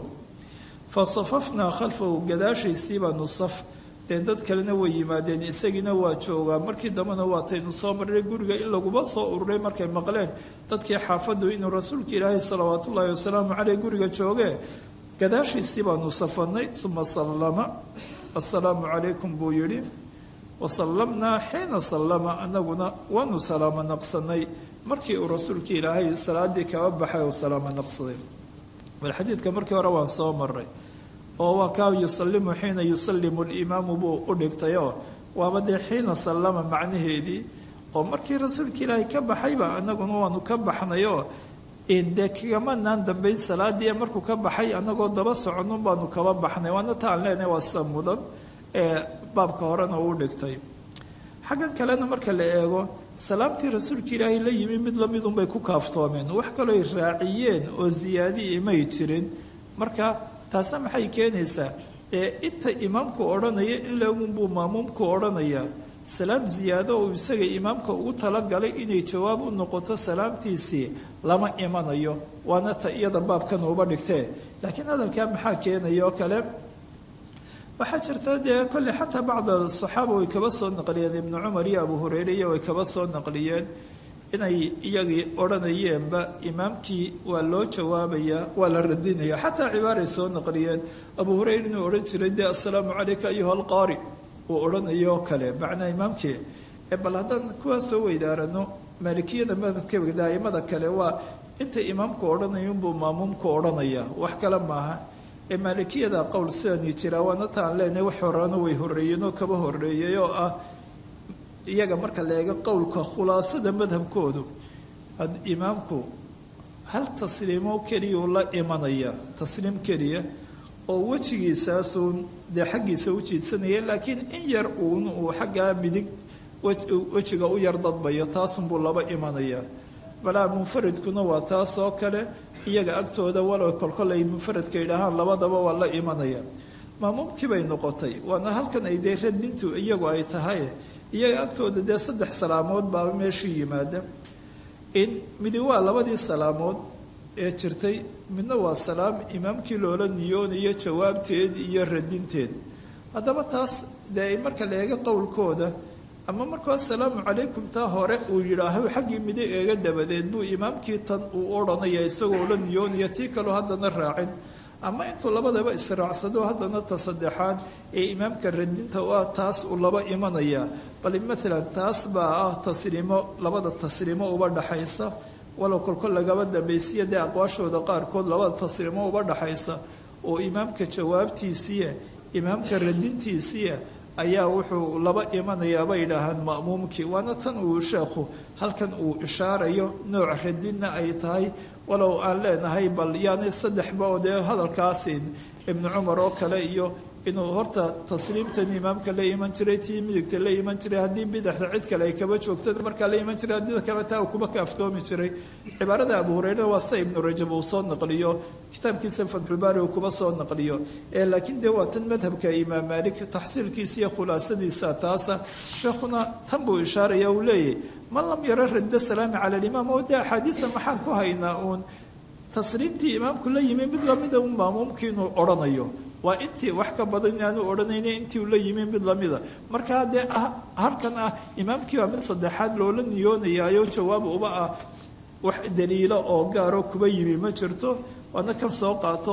fasafafnaa khalfahu gadaashaysii baanu saf dee dad kalena way yimaadeen isagiina waa joogaa markii dambena waataynu soo marray guriga in laguma soo ururay markay maqleen dadkii xaafaddu inuu rasuulka ilaahay salawaatu ullaahi wasalaamu caleyh guriga joogee gadaashiisii baanu safanay uma sallama assalaamu calaykum buu yidhi wasallamnaa xiina sallama anaguna waanu salaamo naqsanay markii uu rasuulka ilaahay salaadii kaba baxay uu salaamo naqsaday bal xadiidka markii hore waan soo maray oo waa kaa yusalimu xiina yusalimu alimaamu buu u dhigtayoo waaba dee xiina sallama macnaheedii oo markii rasuulka ilaahay ka baxayba anaguna waanu ka baxnayoo dee kagamanaan dambayn salaadii markuu ka baxay anagoo daba soconun baanu kaba baxnay waana taan leenahay waa sida mudan ee baabka horena uu dhigtay xaggan kalena marka la eego salaamtii rasuulka ilaahay la yimi mid lamidunbay ku kaaftoomeen wax kaloo ay raaciyeen oo ziyaadii may jirin marka taasa maxay keenaysaa inta imaamku odhanaya in lagunbuu maamuumku odhanayaa salaam ziyaado oo isaga imaamka ugu talagalay inay jawaab u noqoto salaamtiisii lama imanayo waana ta iyada baabkan uba dhigtee laakiin hadalkaa maxaa keenaya oo kale waxaa jirta dee kolley xataa bacda saxaaba way kaba soo naqliyeen ibnu cumar iyo abu hureyre iyo way kaba soo naqliyeen inay iyagii odhanayeenba imaamkii waa loo jawaabayaa waa la radinaya xataa cibaaray soo naqliyeen abu hureyre inuu odhan jiray dee assalaamu calayka ayuha alqaari uu odhanayoo kale macnaa imaamkii bal haddaan kuwaa soo weydaarano maalikiyada madhabka daa'imada kale waa inta imaamku odhanayo unbuu maamuumku odhanaya wax kale maaha maalikiyada qowl sidani jira waana taan leenahay wax horana way horeeyeenoo kaba horeeyay oo ah iyaga marka la eego qowlka khulaasada madhabkoodu imaamku hal tasliimo keliyau la imanaya tasliim keliya oo wejigiisaasuun dee xaggiisa u jiidsanaya laakiin in yar uun uu xaggaa midig wejiga u yar dadbayo taasunbuu laba imanaya balaa munfaridkuna waa taas oo kale iyaga agtooda walow kolkolay munfaradka yidhaahaan labadaba waa la imanaya maamuumkii bay noqotay waana halkan ay dee radintu iyagu ay tahay iyaga agtooda dee 3 salaamood baaba meeshii yimaada in midi waa labadii salaamood ee jirtay midna waa salaam imaamkii loola niyoonayo jawaabteed iyo radinteed haddaba taas dee marka la eego qowlkooda ama markuu assalaamu calaykum taa hore uu yidhaaho xaggii midig eega dabadeed buu imaamkii tan uu odhanaya isagoo la niyoonaya tii kaloo haddana raacin ama intuu labadaba israacsado haddana ta saddexaad ee imaamka radinta u ah taas uu laba imanaya bal maalan taas baa ah tasliimo labada tasliimo uba dhaxaysa walow kolkol lagaba dambaysiya dee aqwaashooda qaarkood labada tasliimo uba dhaxaysa oo imaamka jawaabtiisiiya imaamka radintiisiiya ayaa wuxuu laba imanayaa bay yidhaahaan ma'muumkii waana tan uu sheekhu halkan uu ishaarayo nooc radinna ay tahay walow aan leenahay bal yaani saddexba oo dee hadalkaasi ibnu cumar oo kale iyo inuu horta tasliimtan imaamka la iman jiray tii midigta la iman jiray haddii bidaxda cid kale ay kaba joogto markaa la iman jiray haddii kale taa uu kuba kaaftoomi jiray cibaarada abu hureyre waa sa ibnu rajab uu soo naqliyo kitaabkiisa fatxulbaari uu kuba soo naqliyo laakiin dee waa tan madhabka imaam maalik taxsiilkiisa iyo khulaasadiisa taasa sheekhuna tan buu ishaaraya uu leeyahy man lam yara radda salaami cala alimaam oo dee axaadiida maxaan ku haynaa uun tasliimtii imaamku la yimi mid lamida un maamuumkii inuu odhanayo waa intii wax ka badan inaanu odhanayna intii uu la yimi mid lamida markaa dee halkan ah imaamkii baa mid saddexaad loola niyoonayaayo jawaab uba ah wax daliilo oo gaaroo kuba yimi ma jirto waana kan soo qaato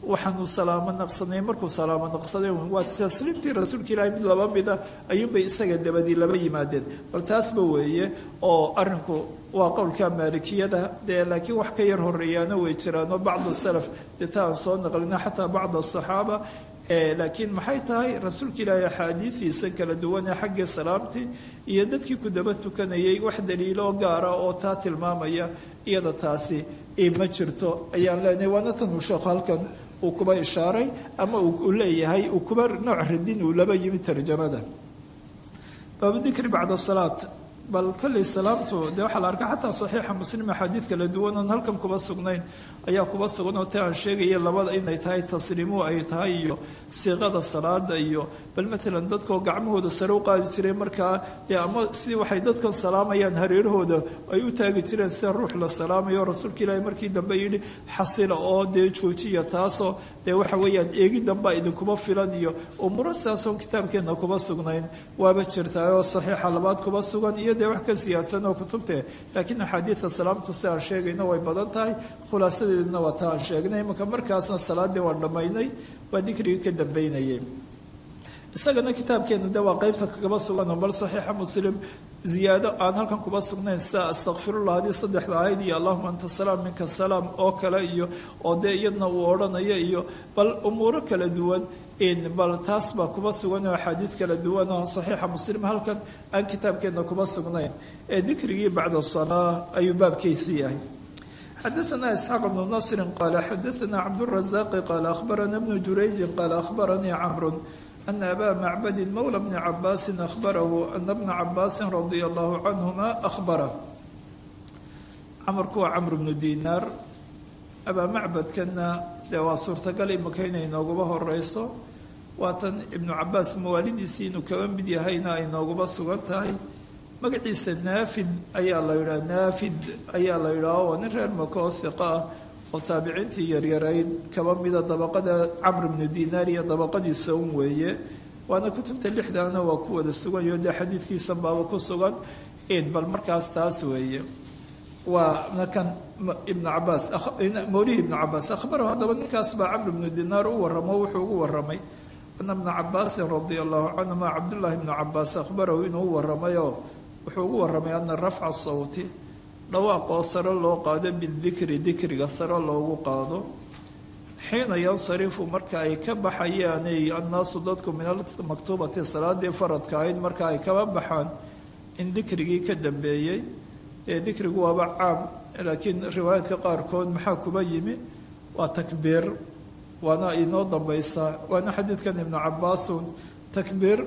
waxaanu salaamo naqsanay markuu salaamo naqsaday waa tasliimtii rasuulka ilaahay mid laba mida ayuunbay isaga dabadii laba yimaadeen bal taasba weeye oo arrinku waa qowlka maalikiyada dee laakiin wax ka yar horeeyaana way jiraanoo bacd salaf dee ta aan soo naqlina xataa bacd asaxaaba laakiin maxay tahay rasuulka ilaahay axaadiidiisa kala duwan ee xagga salaamtii iyo dadkii ku daba tukanayay wax daliilo gaara oo taa tilmaamaya iyada taasi ma jirto ayaan leenahay waana tan uu sheekhu halkan uu kuba ishaaray ama uu leeyahay uu kuba nooc radin uu laba yimi tarjamada baabu dikri bacda salaat bal kolley salaamtu dee waxaa la arkaa xataa saxiixa muslim axaadiid kala duwan oon halkan kuba sugnayn ayaa kuba sugan oo ta aan sheegaya labada inay tahay tasliimu ay tahay iyo siiqada salaada iyo bal matalan dadkoo gacmahooda sare u qaadi jiray markaa dee ama sidii waxay dadkan salaamayaan hareerahooda ay u taagi jireen sida ruux la salaamayo rasuulka ilaahay markii dambe yidhi xasila oo dee joojiya taasoo dee waxa weeyaan eegiddanbaa idinkuma filan iyo umuro sidaasoon kitaabkeenna kuba sugnayn waaba jirtaa oo saxiixa labaad kuba sugan iyo dee wax ka siyaadsan oo kutubte laakiin axaadiidta salaamtu si aan sheegayno way badan tahay khulaasadeedna waa ta aan sheegnay imanka markaasna salaadii waan dhammaynay waa dikrigii ka dambaynayay isagana kitaabkeena de waa qeybta kagaba sugan bal saxiixa muslim ziyaado aan halkan kuba sugnayn sida astakfirullah haddii saddexda aayad iyo allahuma anta salaam minka salaam oo kale iyo oo dee iyadna uu odhanayo iyo bal umuuro kala duwan bal taas baa kuba sugan oo axaadiid kala duwan oo saxiixa muslim halkan aan kitaabkeena kuba sugnayn ee dikrigii bacda salaa ayuu baabkaysi yahay xadaثna isxaaq bnu nasri qaala xadaثna cabdالrazaaqi qaala akhbarana bnu jurayji qaala akhbaranii camru ana abaa macbadin mowla bni cabaasin akhbarahu ana bna cabaasin radia allahu canhuma akhbara camarku waa camr bnu dinaar abaa macbadkana dee waa suurtagal imaka inay nooguba horeyso waatan ibnu cabaas mawaalidiisii inuu kaba mid yahayna ay nooguba sugan tahay magaciisa naafid ayaa la yidhaha naafid ayaa la yidhaha waa nin reer maka oo hiqa ah oo taabiciintii yaryarayd kaba mida dabaqada camr bnu dinaar iyo dabaqadiisa un weeye waana kutubta lixdaana waa ku wada suganyo dee xadiidkiisan baaba ku sugan bal markaas taas weeye waa nakan ibnu cabaas mawlihi ibnu cabaas akhbarahu haddaba ninkaas baa camr bnu dinaar u waramo wuxuu ugu waramay ana bna cabaasin radia allahu canhuma cabdullaahi bnu cabaas akhbarahu inuu u waramayo wuxuu ugu waramay ana rafca sawti dhawaaqoo sare loo qaado bidikri dikriga sare loogu qaado xiina yansarifu marka ay ka baxayaanay annaasu dadku min almaktuubati salaadii faradka ahayd marka ay kaba baxaan in dikrigii ka dambeeyey ee dikrigu waaba caam laakiin riwaayaadka qaarkood maxaa kuba yimi waa takbiir waana inoo dambaysaa waana xadiidkan ibnu cabaasun takbiir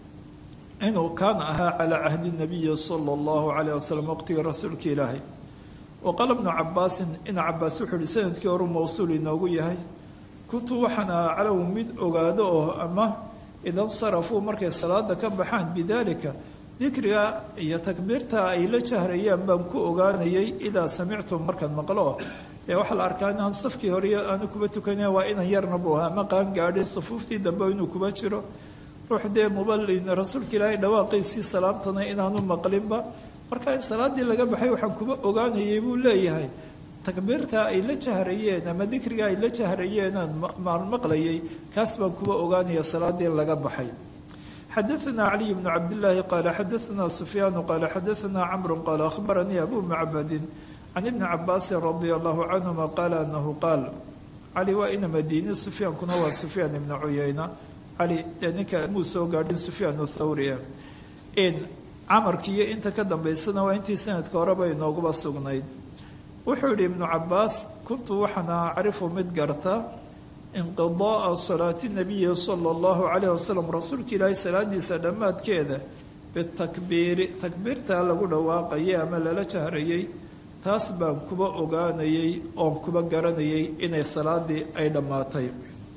inuu kaana ahaa calaa cahdi nabiyi sala allahu calayh wasalam waqtigii rasuulka ilaahay wa qaala ibnu cabaasin ina cabaas wuxuu ihi sanadkii horu mawsuul inoogu yahay kuntu waxaan ahaa calow mid ogaado oo ama idansarafuu markay salaada ka baxaan bidaalika dikriga iyo takbiirta ay la jahrayaan baan ku ogaanayay idaa samictum markaan maqlo dee waxaa la arkaa inaan safkii hore aanu kuba tukanay waa inan yarna buu ahaa ma qaan gaadhin sufuuftii dambe inuu kuba jiro ruux dee mubalin rasuulka ilaahay dhawaaqiisii salaamtana inaanu maqlinba marka in salaadii laga baxay waxaan kuba ogaanayay buu leeyahay takbiirta ay la jahrayeen ama dikriga ay la jahrayeenaan maqlayay kaas baan kuba ogaanaya salaadii laga baxay xadaثna caliy bnu cabdillaahi qaala xadaثna sufyaanu qaala xadaثna camru qaala akhbaranii abu macbadin can ibni cabaasin radia allahu canhuma qaala anahu qaal cali waa ina madiini sufyaankuna waa sufyaan ibna cuyeyna cali dee ninka muu soo gaadhin sufyaan thawria camarkiiyo inta ka dambaysana waa intii sanadka horeba inooguba sugnayd wuxuu yihi ibnu cabaas kuntu waxaan acrifu mid garta inqidaaa salaati nabiyi sala allahu calayh wasalam rasuulka ilaahay salaadiisa dhammaadkeeda bitakbiiri takbiirtaa lagu dhawaaqayay ama lala jahrayay taas baan kuba ogaanayay oon kuba garanayay inay salaadii ay dhammaatay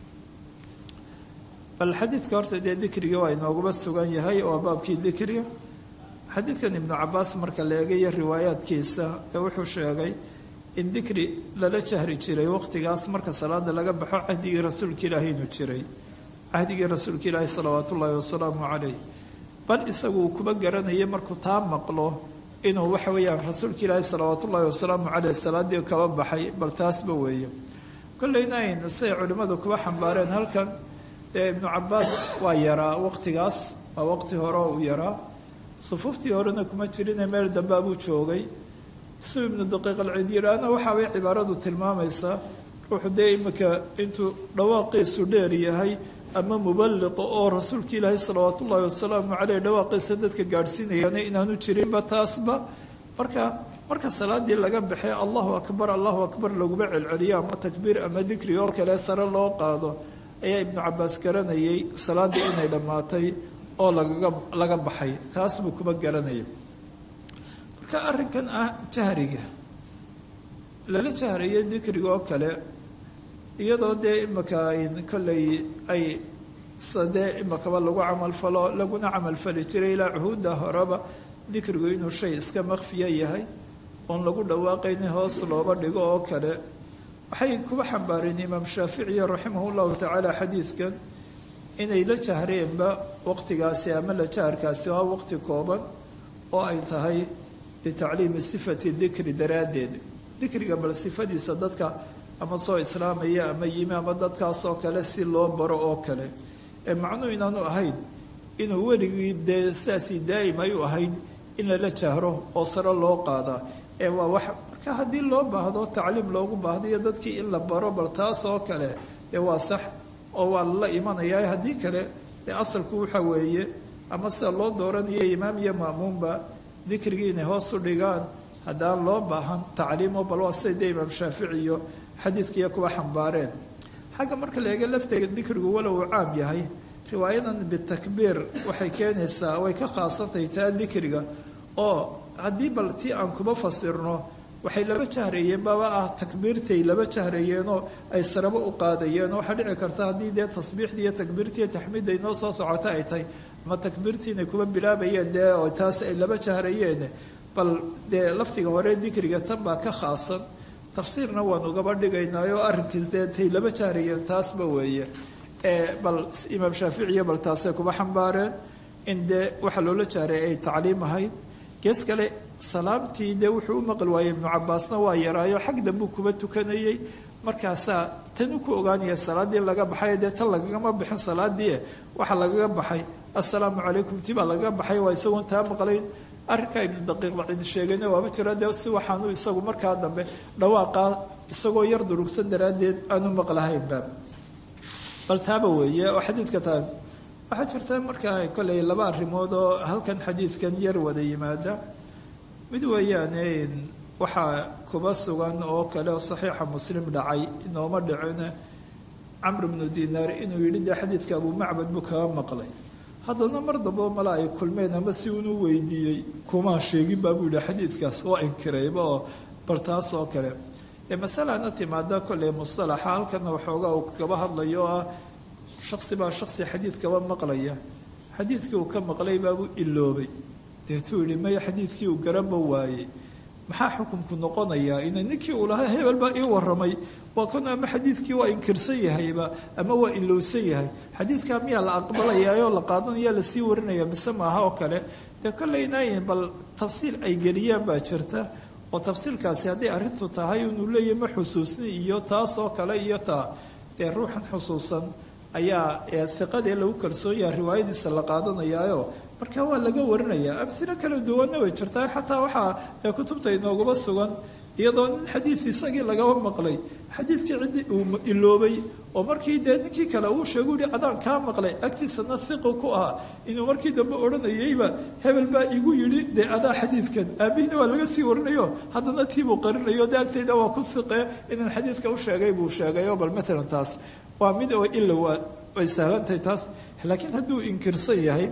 bal xadiidka horta dee dikriga waa inooguba sugan yahay oo baabkii dikriga xadiidkan ibnu cabaas marka la eegayo riwaayaadkiisa ee wuxuu sheegay in dikri lala jahri jiray waqtigaas marka salaada laga baxo cahdigii rasuulka ilaahay inuu jiray cahdigii rasuulka ilaahi salawaat ullaahi wasalaamu calayh bal isagu uu kuba garanayay markuu taa maqlo inuu waxa weeyaan rasuulka ilaahi salawaat ullaahi wasalaamu caleyh salaadii kaba baxay bal taasba weeye kollayna ayn say culimmadu kuba xambaareen halkan dee ibnu cabaas waa yaraa waqtigaas waa waqti hore uu yaraa sufuuftii horena kuma jirine meel dambea buu joogay si ibnu daqiiq alciid yidhaahna waxaabay cibaaradu tilmaamaysaa ruuxu dee imika intuu dhawaaqiisu dheer yahay ama muballiqa oo rasuulka ilaahay salawaatu ullaahi wasalaamu caleyh dhawaaqiisa dadka gaadhsiinayana inaanu jirinba taasba marka salaadii laga baxay allahu akbar laguma celceliyo ama takbiir ama dikri oo kale sare loo qaado ayaa ibnu cabaas garanayay salaaddii inay dhammaatay oo laga baxay taas buu kuma garanayay marka arrinkan ah jahriga lala jahrayo dikriga oo kale iyadoo dee imaka kolley ay sadee imakaba lagu camalfalo laguna camalfali jiray ilaa cuhuudda horeba dikrigu inuu shay iska makfiya yahay oon lagu dhawaaqayni hoos looba dhigo oo kale waxay kuba xambaareen imaam shaaficiya raximahu llahu tacaala xadiidkan inay la jahreenba waqtigaasi ama la jaharkaasi waa waqti kooban oo ay tahay litacliimi sifati dikri daraaddeed dikriga bal sifadiisa dadka ama soo islaamaya ama yimi ama dadkaasoo kale si loo baro oo kale ee macnuu inaanu ahayn inuu weligii dee sidaasii daa'im ay u ahayd in lala jahro oo sare loo qaadaa ee waa wax marka haddii loo baahdo tacliim loogu baahdayo dadkii in la baro bal taas oo kale dee waa sax oo waa lala imanayaa haddii kale dee asalku waxa weeye ama sida loo dooranayo imaam iyo ma'muumba dikrigii inay hoos u dhigaan haddaan loo baahan tacliimo bal waa siday dee imaam shaafici iyo xadiidkiiyo kuwa xambaareen xagga marka la eega lafteega dikrigu walow uu caam yahay riwaayadan bitakbiir waxay keenaysaa way ka khaasantahay taa dikriga oo haddii bal tii aan kuba fasirno waxay laba jahrayeen baba ah takbiirtay laba jahrayeenoo ay sarabo u qaadayeen oo waxaa dhici karta haddii dee tasbiixdii iyo takbiirtii iyo taxmiidda inoo soo socota ay tahay ama takbiirtii inay kuba bilaabayeen dee oo taas ay laba jahrayeen bal dee laftiga hore dikriga tan baa ka khaasan tafsiirna waan ugaba dhigaynaayo arrinkiis dee tay laba jahrayeen taasba weeye bal imaam shaaficiya bal taasay kuba xambaareen in dee waxa loola jahray ay tacliim ahayd gees kale salaamtii dee wuxuu u maqli waayey ibnu cabaasna waa yaraayo xag dambuu kuba tukanayey markaasaa tanu ku ogaanaya salaaddii laga baxay dee tan lagagama bixin salaadii waxaa lagaga baxay assalaamu calaykum tii baa lagaga baxay waa isagoon taa maqlayn arrinkaa ibnu daqiiq bacid sheegayna waaba jira dee si waxaanu isagu markaa dambe dhawaaqaa isagoo yar durugsan daraaddeed aanu maqlahaynba bal taaba weeye oo xadiidka taa waxaa jirta markaa kolley laba arrimood oo halkan xadiidkan yar wada yimaada mid weeyaane waxaa kuba sugan oo kale oo saxiixa muslim dhacay inooma dhicina camr bnu dinaar inuu yidhi dee xadiidka abumacbad buu kaga maqlay haddana mar dambeo mala ay kulmeen ama si unu weydiiyey kumaa sheegin baa buu yihi xadiidkaas waa inkirayba oo bal taas oo kale dee masalana timaada kolley mustalaxa halkana waxoogaa uu kagaba hadlayo oo ah shaksi baa shaksi xadiidkaba maqlaya xadiidkii uu ka maqlay baabuu iloobay deetuu yihi maya xadiidkii uu garanba waayey maxaa xukunku noqonayaa ina ninkii uu lahaa hebel baa ii waramay waa kan ama xadiidkii waa inkirsan yahayba ama waa ilowsan yahay xadiidkaa miyaa la aqbalayaayoo la qaadanaya lasii warinaya mise maaha oo kale dee kolleyna bal tafsiil ay geliyaan baa jirta oo tafsiilkaasi hadday arrintu tahay inuu leeyahy ma xusuusni iyo taas oo kale iyo taa dee ruuxan xusuusan ayaa iqadee lagu kalsoon yaha riwaayadiisa la qaadanayaayo marka waa laga warinayaa amhilo kala duwanna way jirtaa xataa waxaa dee kutubta inoogaba sugan iyadoo nin xadiid isagii lagaba maqlay xadiidkii ciddii uu iloobay oo markii dee ninkii kale uu sheegu yihi adaan kaa maqlay agtiisana hiqi ku ahaa inuu markii dambe odhanayeyba hebel baa igu yidhi dee adaa xadiidkan aabihina waa laga sii warinayo haddana tiibuu qarinayo dee agtayda waa ku hiqe inaan xadiidka u sheegay buu sheegayo bal matalan taas waa mid oo ila way sahlantahay taas laakiin hadduu inkirsan yahay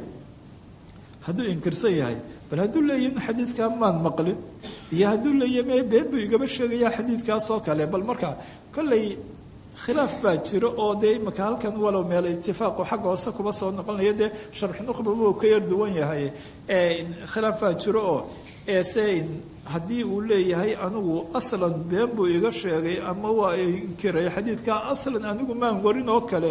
bal hadduu leeyahy in xadiidkaa maan maqlin iyo hadduu leeyahy been buu igaba sheegayaa xadiidkaas oo kale bal markaa kolley khilaaf baa jiro oo dee imaka halkan walow meel itifaaqo xagga hoose kuba soo noqonaya dee sharxu nuqbaba uu ka yar duwan yahay khilaaf baa jiro oo se haddii uu leeyahay anigu aslan been buu iga sheegay ama waa inkiray xadiidkaa aslan anigu maan warin oo kale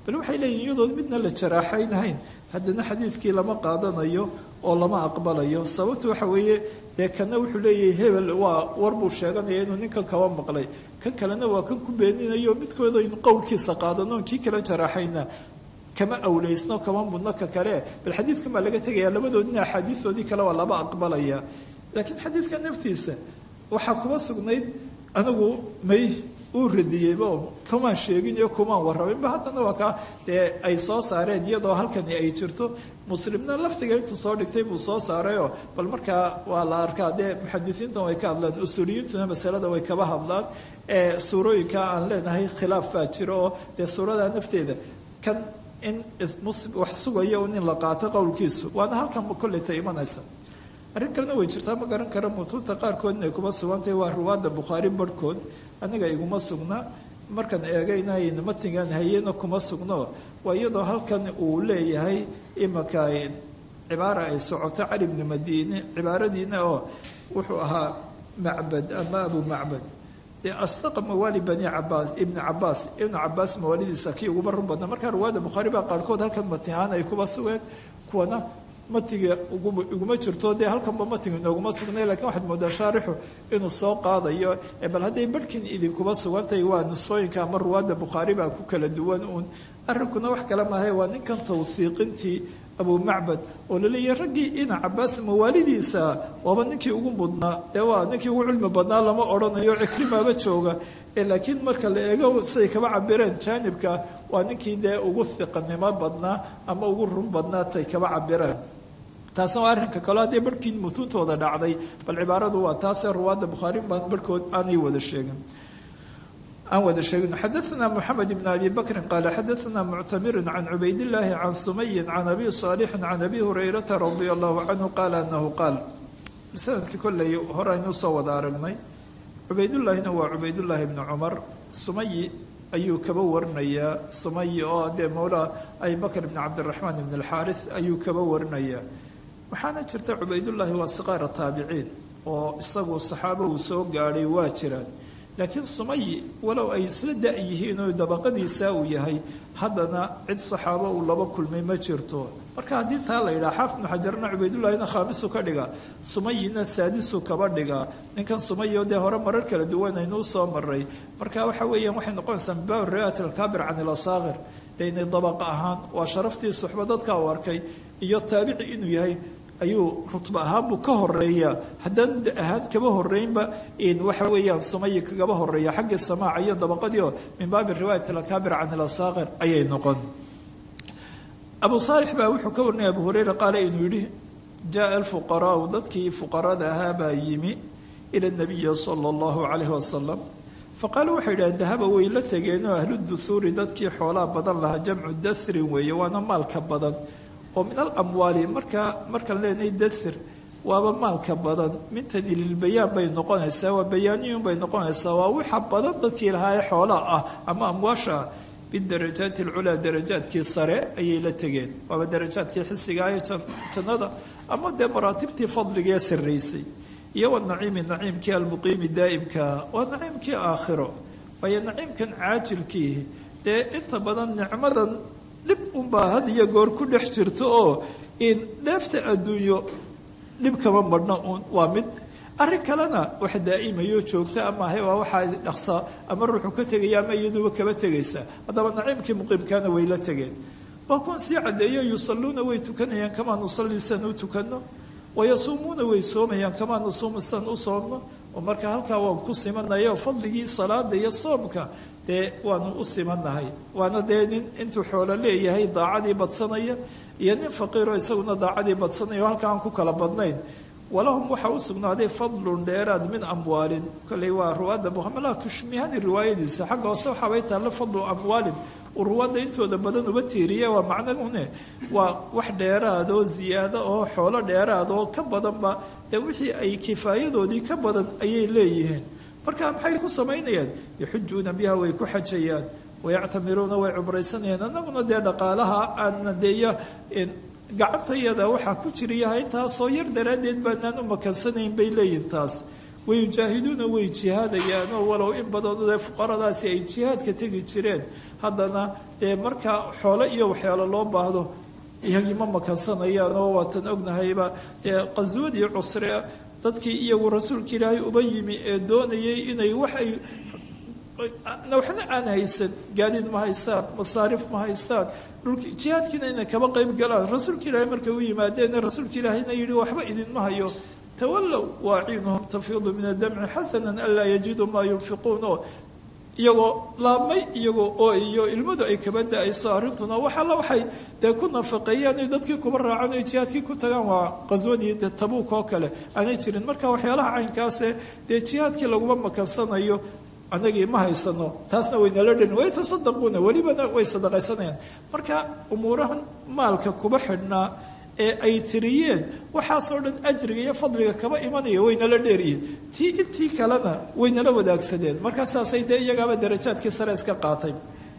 bal waxay leeyihin iyadoon midna la jaraaxaynahayn haddana xadiidkii lama qaadanayo oo lama aqbalayo sababta waxa weeye dee kana wuxuu leeyahay hebel waa war buu sheeganaya inuu ninkan kaba maqlay kan kalena waa kan ku beeninayo midkooda aynu qowlkiisa qaadanoon kii kala jaraaxayna kama awleysno kama mudno ka kale bal xadiidkan baa laga tegaya labadoodina axaadiistoodii kale waa laba aqbalaya laakiin xadiidka naftiisa waxaa kuba sugnayd anigu may uu radiyeyba oo kumaan sheegin iyo kumaan warrabinba haddana waa kaa dee ay soo saareen iyadoo halkani ay jirto muslimna laftiga intuu soo dhigtay buu soo saarayoo bal markaa waa la arkaa dee muxadisiintan way ka hadlaan usuuliyiintuna masalada way kaba hadlaan suurooyinka aan leenahay khilaaf baa jiro oo dee suuradaa nafteeda kan in wax sugaya un in la qaato qowlkiisu waana halkan kolleyta imanaysa arrin kalena way jirtaa ma garan kara mutuunta qaarkoodna ay kuma sugantahay waa ruwaadda bukhaari barhkood aniga iguma sugna markaan eegaynayn matigan hayena kuma sugno waa iyadoo halkan uu leeyahay imaka cibaara ay socoto cali bni madiine cibaaradiina oo wuxuu ahaa macbad ama abu macbad asdaqa mawaali bani cabaas ibni cabaas mawaalidiisa kii uguba run badna markaa ruwaadda bukhaari baa qaarkood halkan matihaan ay kuba sugeen kuwana matiga iguma jirto dee halkanba matiga inooguma sugnay lakiin waxaad moodaa shaarixu inuu soo qaadayo bal hadday barhkin idinkuba sugantahay waa nusooyinka ama ruwaadda bukhaari baa ku kala duwan uun arrinkuna wax kale maahay waa ninkan tawhiiqintii abu macbad oo laleeyahay raggii ina cabaas mawaalidiisa waaba ninkii ugu mudnaa dee waa ninkii ugu cilmi badnaa lama odhanayo cikrimaaba jooga laakiin marka la eego siday kaba cabireen jaanibka waa ninkii dee ugu hiqanimo badnaa ama ugu run badnaa tay kaba cabireen taasna waa arrinka kaleo haddee barhkii mutuuntooda dhacday bal cibaaradu waa taasee ruwaadda bukhaari baan barhkood aanay wada sheegin xadaثna mحamed بn abi bakri qaala xadaثna muctamir can cubaydاllahi can sumayi can abi صaalixi can abi hurayrata radi allahu canhu qaala anahu qaal sanadkii kolley hore aynuu soo wada aragnay cubaydullaahina waa cubaydullaahi bni cumar sumayi ayuu kaba warinayaa sumayi oo dee mawlaa abi bakr bni cabdiraxmaan ibn اlxaaris ayuu kaba warinayaa waxaana jirta cubaydullaahi waa siqaara taabiciin oo isagu saxaabo uu soo gaadhay waa jiraan laakiin sumayi walow ay isla da' yihiin oo dabaqadiisa uu yahay haddana cid saxaabo uu laba kulmay ma jirto marka haddii taa la yidhaha xaafid ibnu xajarna cubaydullaahina khaamisu ka dhiga sumayina saadisu kaba dhiga ninkan sumayi oo dee hore marar kala duwan aynuu soo maray marka waxa weeyaan waxay noqonaysaa min baabi riwaayat alkaabir can ilasaakir dee inay dabaqa ahaan waa sharaftii suxba dadka u arkay iyo taabici inuu yahay ayuu rutba ahaan buu ka horeeyaa haddaan ahaan kaba horeynba waxa weeyaan sumayi kagaba horeeya xagga samaaca iyo dabaqadii oo min baabi riwaayat alakaabir can ilasaakir ayay noqon abu saalix baa wuxuu ka warinaya abu hureyra qaale inuu yihi jaaa alfuqaraau dadkii fuqarada ahaa baa yimi ila nabiyi sala allahu calayhi wasalam faqaalu waxay yidhahdeen dahaba way la tegeenoo ahlu duhuuri dadkii xoolaha badan lahaa jamcu dasrin weeye waana maalka badan oo min alamwaali markaan leenahay dasr waaba maalka badan mintani lilbayaan bay noqonaysaa waa bayaaniyun bay noqonaysaa waa waxa badan dadkii lahaa ee xoolaha ah ama amwaasha ah bidarajaati alculaa darajaadkii sare ayay la tegeen waaba darajaadkii xisiga ee jannada ama dee maraatibtii fadligee sarraysay iyo wanaciimi naciimkii almuqiimi daa'imka waa naciimkii aakhiro waayo naciimkan caajilkii dee inta badan nicmadan dhib unbaa had iyo goor ku dhex jirto oo in dheefta adduunyo dhib kama madhna uun waa mid arrin kalena wax daa'imayo joogta amaahe waa waxaa dhaqsaa ama ruuxu ka tegaya ama iyaduba kaba tegaysaa haddaba naciimkii muqiimkaana way la tegeen waa kuwan sii caddeeyo yusalluuna way tukanayaan kamaa nusalli san u tukanno wayasuumuuna way soomayaan kamaa nasuumu san u soomno oo marka halkaa waan ku simanayo fadligii salaada iyo soomka dee waanu u simanahay waana dee nin intuu xoolo leeyahay daacadii badsanaya iyo nin faqiiro isaguna daacadii badsanaya oo halka aan ku kala badnayn walahum waxaa u sugnaaday fadlun dheeraad min amwaalin kolley waa ruwaadda muhamalaha kushmihani riwaayadiisa xagga hoose waxaabay taalla fadlu amwaalin uu ruwaadda intooda badan uba tiiriye waa macnagune waa wax dheeraad oo ziyaado oo xoolo dheeraad oo ka badanba dee wixii ay kifaayadoodii ka badan ayay leeyihiin marka maxay ku samaynayaan yaxujuuna biha way ku xajayaan wayactamiruuna way cumraysanayaan annaguna dee dhaqaalaha aana deeya gacantayada waxaa ku jiriyaha intaasoo yar daraaddeed baanaan u makansanayn bay leeyihin taas wayujaahiduuna way jihaadayaan oo walow in badan dee fuqaradaasi ay jihaadka tegi jireen haddana markaa xoolo iyo waxyaalo loo baahdo iyagii ma makansanayaan oo waatan ognahayba qaswadii cusre dadkii iyagu rasuulka ilaahay uba yimi ee doonayay inay wax ay waxna aan haysan gaadiid ma haystaan masaarif ma haystaan dhulki jihaadkiina inay kaba qayb galaan rasuulka ilaahay markay u yimaadeen rasuulka ilaahayna yidhi waxba idinma hayo tawallow waaciinuhum tafiidu min adamci xasanan anlaa yajiduu maa yunfiquun oo iyagoo laabmay iyagoo oo iyo ilmadu ay kaba da-ayso arrintuna waxalla waxay dee ku nafaqeeyaan ay dadkii kuba raacaan ay jihaadkii ku tagaan waa qaswadii tabuuk oo kale aanay jirin marka waxyaalaha caynkaase dee jihaadkii laguma makansanayo anagii ma haysano taasna waynala dhan way tasaddaquuna welibana way sadaqaysanayaan marka umuurahan maalka kuba xidhnaa ee ay tiriyeen waxaasoo dhan ajriga iyo fadliga kaba imanaya waynala dheeryihiin tii intii kalena waynala wadaagsadeen markaasaasay dee iyagaaba darajaadkii sare iska qaatay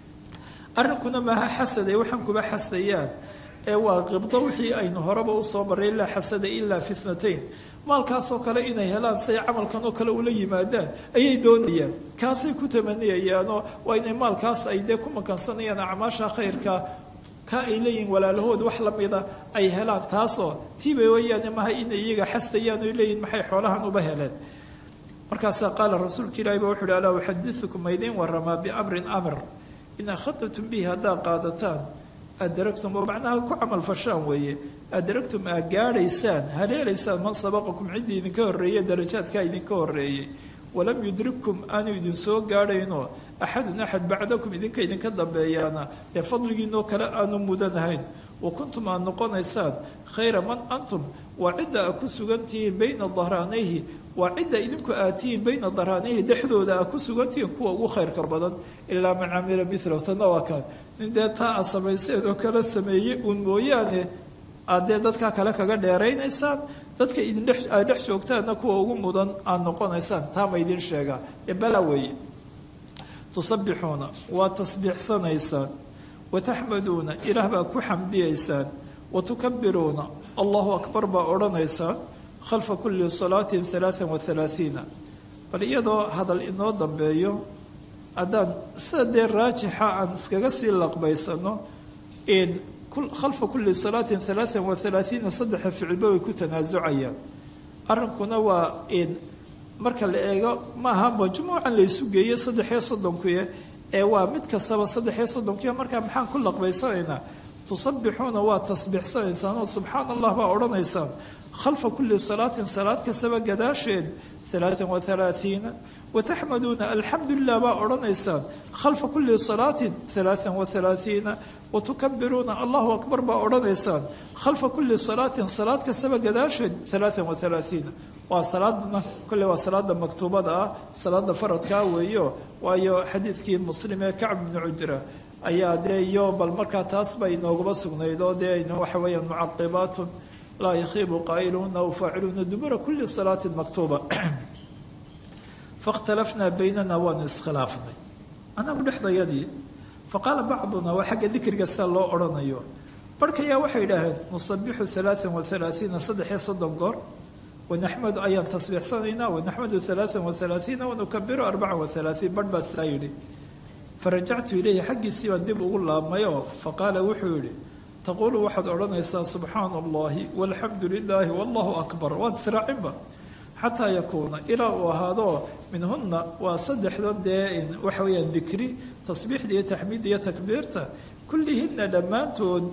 arrinkuna maaha xasad ee waxaan kuba xasdayaan ee waa qibdo wixii aynu horeba usoo marray laa xasada ilaa fitnatayn maalkaasoo kale inay helaan say camalkan oo kale ula yimaadaan ayay doonayaan kaasay ku tamaniyayaanoo waa inay maalkaas ay dee ku makansanayaan acmaasha khayrka ka ay leeyihin walaalahood wax lamida ay helaan taasoo tiiba wayaane maha inay iyaga xasdayaan oy leeyihin maxay xoolahan uba heleen markaasaa qaala rasuulka ilaahi ba wuxu uhi alaa uxadiukum maydin waramaa biamrin amr in akhadtum bihi haddaad qaadataan adaragtum oo macnaha ku camal fashaan weeye adaragtum aad gaadhaysaan haleelaysaan man sabaqakum ciddii idinka horreeye darajaadkaa idinka horreeyey walam yudrikkum aanu idin soo gaadhayno axadun axad bacdakum idinka dambeeyaana ee fadligiinoo kale aanu mudanahayn wa kuntum aad noqonaysaan khayra man antum waa cidda aad ku sugantihiin bayna dahraanayhi waa cidda idinku aad tihiin bayna dahraanayhi dhexdooda aad ku sugantihiin kuwa ugu khayrka badan ilaa man camila milahu tana waa kaan nin dee taa aad samayseen oo kala sameeyey uun mooyaane aad dee dadkaa kale kaga dheeraynaysaan dadka aad dhex joogtaanna kuwa ugu mudan aad noqonaysaan taa ma idin sheegaa ee bala weeye tusabbixuuna waa tasbiixsanaysaan wataxmaduuna ilaah baa ku xamdiyaysaan watukabiruuna allahu akbar baa odhanaysaan khalfa kulli salaatin 33 bal iyadoo hadal inoo dambeeyo haddaan sida dee raajixa aan iskaga sii laqbaysano khalfa kulli salaatin 33 saddexa ficilba way ku tanaasucayaan arrinkuna waa marka la eego maaha majmuucan la isu geeye 33 ee waa mid kastaba 33 markaa maxaan ku laqbaysanaynaa tusabbixuuna waa tasbiixsanaysaan oo subxaana allah baa odhanaysaan khalfa kulli salaatin salaad kastaba gadaasheed 33 wataxmaduuna alxamdu lilah baa odhanaysaan khalfa kulli salaatin 33 watukabiruuna allahu akbar baa odhanaysaan khalfa kulli salaatin salaad kastaba gadaasheed 33 waa salaadna kolle waa salaada maktuubada ah salaada faradkaa weeyo waayo xadiidkii muslim ee kacb ibnu cujra ayaa dee iyo bal markaa taas bay inoogaba sugnayd oo dee waxa weeyaan mucaqibaatun laa yakhiibu qaa'iluhuna aw faaciluhuna dubura kulli salaatin maktuuba faاkhtalafnaa baynana waanu iskhilaafnay anagu dhexdayadii faqaala bacduna waa xagga dikriga sida loo odhanayo barhkayaa waxay idhaaheen nusabixu 33 goor wanaxmadu ayaan tasbiixsanaynaa wanaxmadu 33 wanukabiru 34 barh baa saa yidhi farajactu ilayhi xaggiisii baan dib ugu laabmayoo faqaala wuxuu yidhi taquulu waxaad odhanaysaa subxaana allahi walxamdu lilaahi wallahu akbar waad israacinba xataa yakuuna ilaa uu ahaado minhuna waa saddexdan dee waxa weeyaan dikri tasbiixda iyo taxmiidda iyo takbiirta kullihina dhammaantood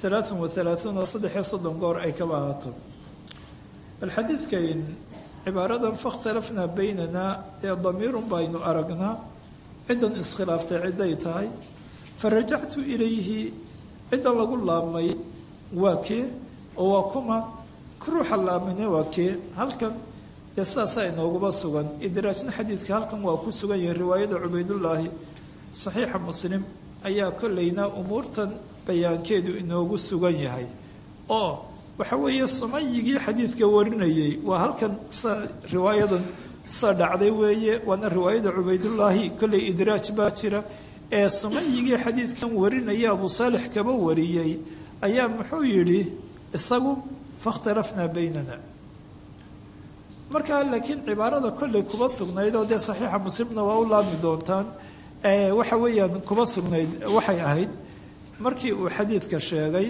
33 goor ay kaba ahaato alxadiidkayn cibaaradan fakhtalafnaa baynanaa dee damiirun baynu aragnaa ciddan iskhilaaftay cidday tahay farajactu ilayhi ciddan lagu laabmay waa kee oo waa kuma ku ruuxa laabmayna waa kee halkan dee saasaa inooguma sugan idraajna xadiidka halkan waa ku sugan yahay riwaayada cubaydullaahi saxiixa muslim ayaa kollayna umuurtan bayaankeedu inoogu sugan yahay oo waxa weeye sumayigii xadiidka warinayay waa halkan riwaayadan saa dhacday weeye waana riwaayada cubaydullaahi kollay idraaj baa jira ee sumayigii xadiidkan warinaya abu saalix kaba wariyey ayaa muxuu yidhi isagu fakhtalafnaa baynana markaa laakiin cibaarada kollay kuba sugnayd oo dee saxiixa muslimna waa u laabmi doontaan waxa weeyaan kuma sugnayd waxay ahayd markii uu xadiidka sheegay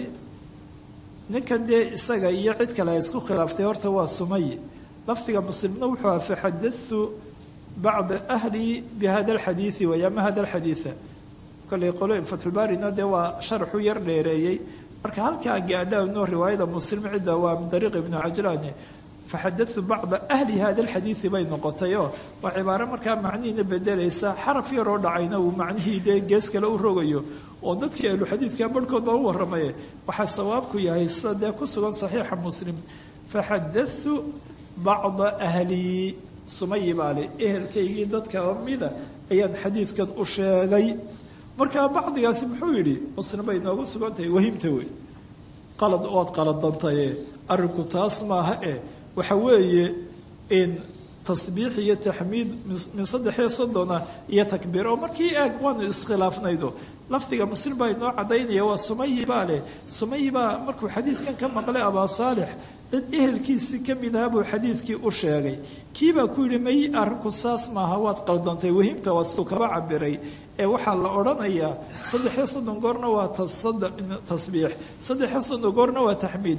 ninkan dee isaga iyo cid kale ay isku khilaaftay horta waa Sumay lafdiga muslimna wuxuu ahaa faxadatu bacda ahli bihada alxadiidi wayama hada alxadiida kolley qolo fatxulbaarina dee waa sharxu yar dheereeyey marka halkaa gaadhaano riwaayada muslim cidda waa min dariiq ibnu cajlaan faxadatu bacda ahli hada alxadiidi bay noqotayoo waa cibaaro markaa macnihiina bedelaysa xaraf yaroo dhacayna uu macnihii dee gees kale u rogayo oo dadkii ahlu xadiidka barhkood baa u warramay waxaa sawaabku yahay sida dee ku sugan saxiixa muslim faxadatu bacda ahlii Sumay baa le ehelkaygii dadka mida ayaan xadiidkan u sheegay markaa bacdigaasi muxuu yidhi muslim bay noogu sugan tahay wahimta wey qalad ood qaladantaye arrinku taas maaha waxa weeye in tasbiix iyo taxmiid min 3 iyo takbiir oo markii eeg waanu iskhilaafnaydo lafdiga muslim baa inoo cadaynaya waa Sumay baa le Sumay baa markuu xadiidkan ka maqlay Abaa Saalix dad ehelkiisii ka mid ahaa buu xadiidkii u sheegay kii baa ku yidhi may arrinku saas maaha waad qaldantay wahimta waa siduu kaba cabiray waxaa la odhanayaa 3 goorna waa tasbiix 3 goorna waa taxmiid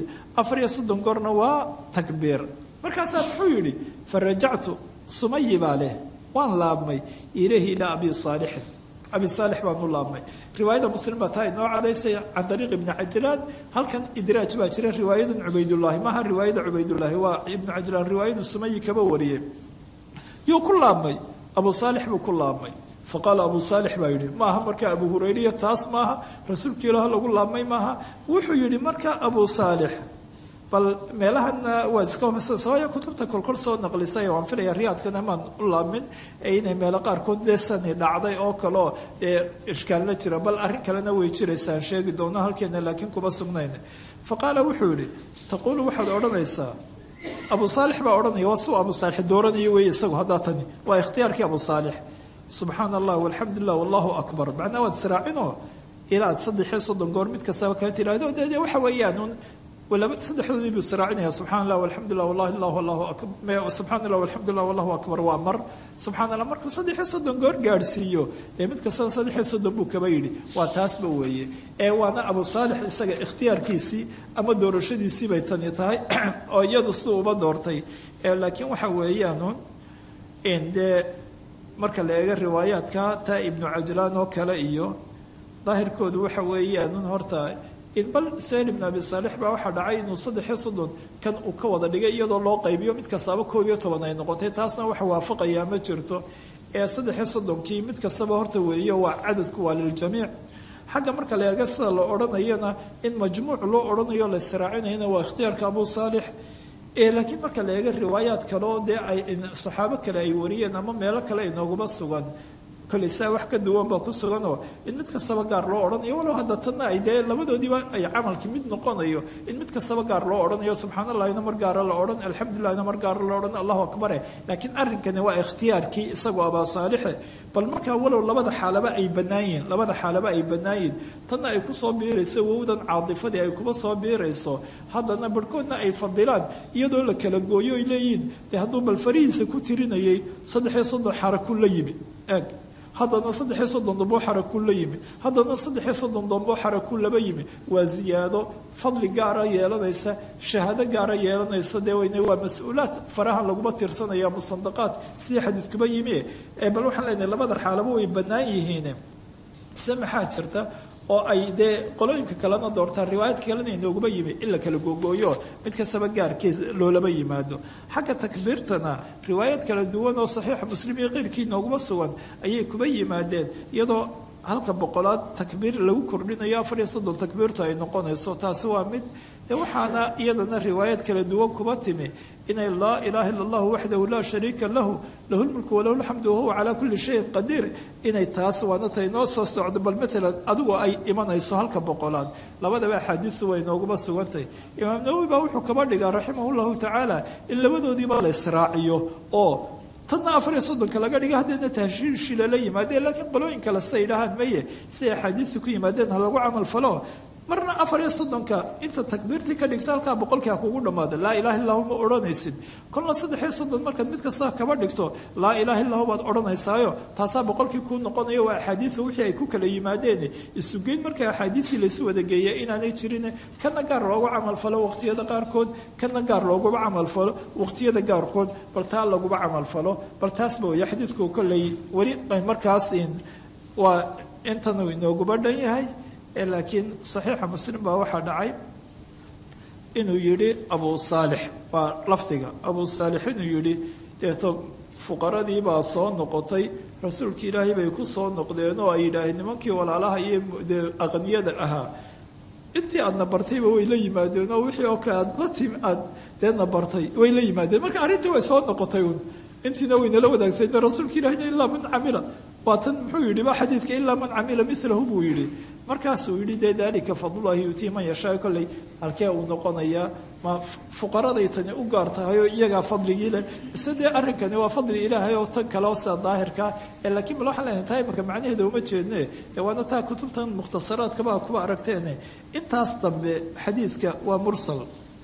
4 goorna waa takbiir markaasaa muxuu yidhi farajactu Sumay baa leh waan laabmay ilayhi ilaa abi saalix baan u laabmay riwaayada muslim baa taa inoo cadaysay can dariiq ibni cajlaan halkan idraaj baa jira riwaayadan cubaydullaahi maaha riwaayada cubaydullaahi waa ibnu cajlaan riwaayadu Sumay kaba wariyey yuu ku laabmay abu saalix buu ku laabmay faqaala abu saalix baa yidhi maaha markaa abu hurayriya taas maaha rasuulka ilaah lagu laabmay maaha wuxuu yidhi markaa abu saalix bal meelahana waa iska homeysan sabaya kutubta kolkol soo naqlisay waan filaya riyaadkana maan u laabmin inay meelo qaarkood deesani dhacday oo kaleo ishkaalna jira bal arrin kalena way jiraysaan sheegi doono halkeena laakiin kuma sugnayn faqaala wuxuu yidhi taquulu waxaad odhanaysaa abu saalix baa odhanaya waa suu abu saalix dooranayo weeye isagu haddaa tani waa ikhtiyaarkii abu saalix subxaana allah walxamdu lilah wallahu akbar macnaa waad israacinoo ilaa aad 3 goor mid kastaba kaga tiraahdo dee waxa weeyaan saddexdoodii buu israacinaya subxana allah walxamdu lilah wallahi illahu allahu akbar subxana allah walxamdu lilah wallahu akbar waa mar subxana allah markuu 3 goor gaadhsiiyo dee mid kastaba 3 buu kaba yidhi waa taasba weeye waana abu saalix isaga ikhtiyaarkiisii ama doorashadiisii bay tani tahay oo iyadu siduu uba doortay laakiin waxa weeyaan dee marka la eego riwaayaadka taa ibnu cajlaan oo kale iyo daahirkoodu waxa weeyaan horta bal suhayl ibn abi saalix baa waxaa dhacay inuu 3 kan uu ka wada dhigay iyadoo loo qaybiyo mid kastaba 11 ay noqotay taasna waxa waafaqaya ma jirto 3 mid kastaba horta weeyo waa cadadku waa liljamiic xagga marka la eego sida la odhanayana in majmuuc loo odhanayo la israacinayna waa ikhtiyaarka abu saalix laakiin marka la eego riwaayaad kale oo dee ay saxaabo kale ay wariyeen ama meelo kale inooguma sugan kale saa wax ka duwan baa ku suganoo in mid kastaba gaar loo odhanayo walow hadda tanna ay dee labadoodiiba ay camalkii mid noqonayo in mid kastaba gaar loo odhanayo subxaana allahina mar gaara la odhan alxamdulillahina mar gaara la odhan allahu akbare laakiin arrinkani waa ikhtiyaarkii isagoo abaa saalixe bal markaa walow labada xaalaba ay bannaayiin tanna ay ku soo biirayso wowdan caadifadii ay kuba soo biirayso haddana barhkoodna ay fadilaan iyadoo la kala gooyo ay leeyihiin dee hadduu bal farihiisa ku tirinayay 3 xaraku la yimi eeg haddana 3 dambo xaraku la yimi haddana 3 dambo xaraku laba yimi waa ziyaado fadli gaara yeelanaysa shahaado gaara yeelanaysa dee wayna waa mas'uulaad farahan laguma tirsanaya musandaqaad si xadiidkuba yimi bal waxaan leenahay labada xaalaba way bannaan yihiin samaxaa jirta oo ay dee qolooyinka kalena doortaan riwaayadka kalena inooguma yimi in la kala googooyo mid kastaba gaarkiis loolaba yimaado xagga takbiirtana riwaayad kala duwan oo saxiixa muslim iyo keyrkii inooguma sugan ayay kuba yimaadeen iyadoo halka boqolaad takbiir lagu kordhinayo 4 takbiirtu ay noqonayso taasi waa mid dee waxaana iyadana riwaayad kala duwan kuba timi inay laa ilaaha illa allahu waxdahu laa shariika lahu lahu lmulku walahu lxamdu wahuwa calaa kulli shayin qadiir inay taas waana tay noo soo socdo bal maalan adigoo ay imanayso halka boqolaad labadaba axaadiisu way nooguma sugantay imaam nawowi baa wuxuu kaba dhigaa raximah llahu tacaala in labadoodiiba la israaciyo oo tanna 4 laga dhiga haddana tahshiilshila la yimaadeen laakiin qolooyin kale say dhahaan maye si axaadiistu ku yimaadeen ha lagu camal falo marna 34 inta takbiirtii ka dhigto halkaa boqolkii kugu dhamaado laa ilaaha illa hu ma odhanaysid kolna 33 markaad mid kasta kaba dhigto laa ilaaha illa hu baad odhanaysaayo taasaa boqolkii ku noqonayo waa axaadiisu wixii ay ku kala yimaadeen isugeyn marka axaadiisii la isu wada geeyay inaanay jirin kana gaar loogu camal falo waqtiyada qaarkood kana gaar loogu camal falo waqtiyada qaarkood bal taa lagu camal falo bal taas baa ya xadiidku kulay wali markaas in waa intanu inoogu badhan yahay laakiin saxiixa muslim baa waxaa dhacay inuu yidhi abu saalix waa lafdiga abu saalix inuu yidhi deeto fuqaradii baa soo noqotay rasuulkii ilaahay bay ku soo noqdeen oo ay yidhaaheen nimankii walaalaha iyo aqniyada ahaa intii aadna bartayba way la yimaadeen oo wixii oo kale aad la timi aad deedna bartay way la yimaadeen marka arrintii way soo noqotay un intiina waynala wadaagsan rasuulkii ilaahayna ilaa man camila waatan muxuu yidhi ba xadiidka ilaa man camila milahu buu yidhi markaasuu yidhi dee daalika fadlullahi yuutii man yashaa kolley halkee uu noqonayaa ma fuqaraday tani u gaar tahay oo iyagaa fadligii leh mise dee arrinkani waa fadli ilaahay oo tan kale oo sida daahirka laakiin bal waxaan leenahay tahay marka macnaheeda uma jeedne dee waana taa kutubtan mukhtasaraadkaba kuba aragteene intaas dambe xadiidka waa mursal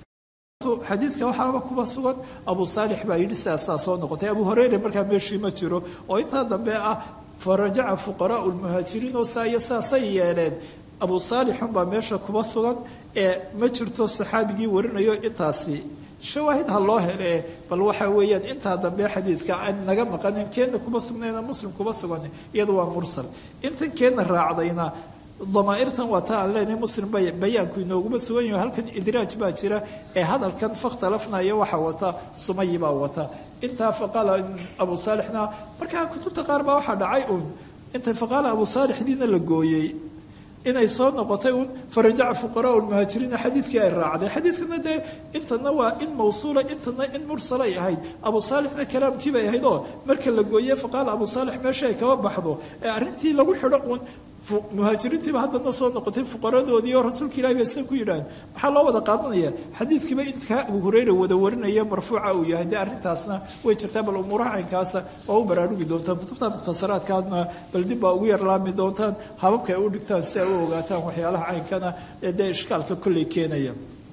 xadiidka waxaaba kuba sugan abu saalix baa yidhi sidaasaa soo noqotay abu hureyre markaa meeshii ma jiro oo intaa dambe ah farajaca fuqaraau lmuhaajiriin oo saaiyo saasay yeeleen abu saalixun baa meesha kuba sugan ma jirto saxaabigii warinayo intaasi shawaahid ha loo hele bal waxa weeyaan intaa dambe xadiidka aan naga maqanin keena kuba sugnayna muslim kuba sugan iyadu waa mursal intan keena raacdayna ضمائرتن وتا لين مسلم بيان كينو وما سوين هلكن ادراج با جرا هذلكن فاختلفنا يا waxa wata sumay ba wata inta faqala abu salihna marka kutubta qaar ba waxa dhacay inta faqala abu salih diina la gooyay inay soo noqotay farajac fuqara al-muhajirin xadiidkii ay raacday xadiidkana de intana waa in mawsuula intana in mursala yahayd abu salihna kalaamkii bay ahayd oo marka la gooyay faqala abu salih meesha ay ka baxdo arintii lagu xidho muhaajiriintii ba hadda soo noqotay fuqaradoodii oo rasuulkii ilaahay bay ku yiraahdeen waxa loo wada qaadanaya xadiidkiiba inta Abu Hurayra wada warinaya marfuuca uu yahay arintaasna way jirtaa bal umuraha aynkaasa oo baraarugi doonta kutubta mukhtasaraadkaasna bal dib baa ugu yar laami doontaan hababka ay u dhigtaan si ay u ogaataan waxyaalaha aynkana ee ishkaalka kulli keenaya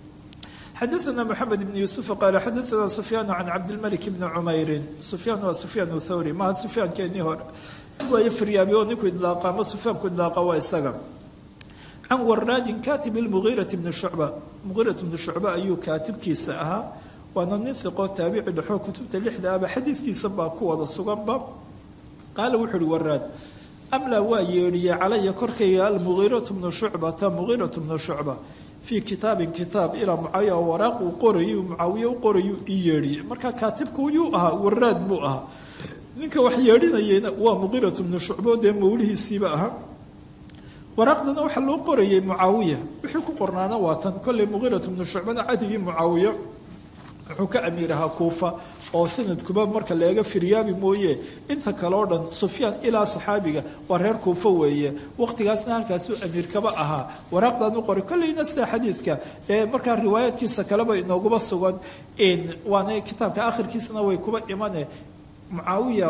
حدثنا محمد بن يوسف قال حدثنا سفيان عن عبد الملك بن عمير سفيان وسفيان الثوري ما سفيان كان يهور ويفريابيون كود لاقا ما سفيان كود لاقا ويسغم عن وراد كاتب المغيرة بن شعبة مغيرة بن شعبة أيو كاتب كيساها وانا نثق تابع لحو كتبت اللحدة أبا حديث كيسا كوضا الصغبة قال وحر وراد أملا وايري علي كركي المغيرة بن شعبة مغيرة بن شعبة في كتاب إلى معاوية وراق وقري ومعاوية وقري إيري مركا كاتبك ويوها وراد مؤها ninka wax yeedhinayna waa muqiratu min shu'bad ee mawlihi sibaha waraqdana waxa loo qorayay muawiya wixii ku qornaana waatan kulli muqiratu min shu'bad adigi muawiya wuxuu ka amiiraha kuufa oo sanadkuba marka laga firyaabi mooye inta kale oo dhan sufyaan ila saxaabiga waa reer kuufa weeye waqtigaasna halkaas uu amiir kaba ahaa waraqdan u qoray kulliina sida xadiidka marka riwaayadkiisa kale bay inooguba sugan in waana kitaabka aakhirkiisna way kuba imanay معاوية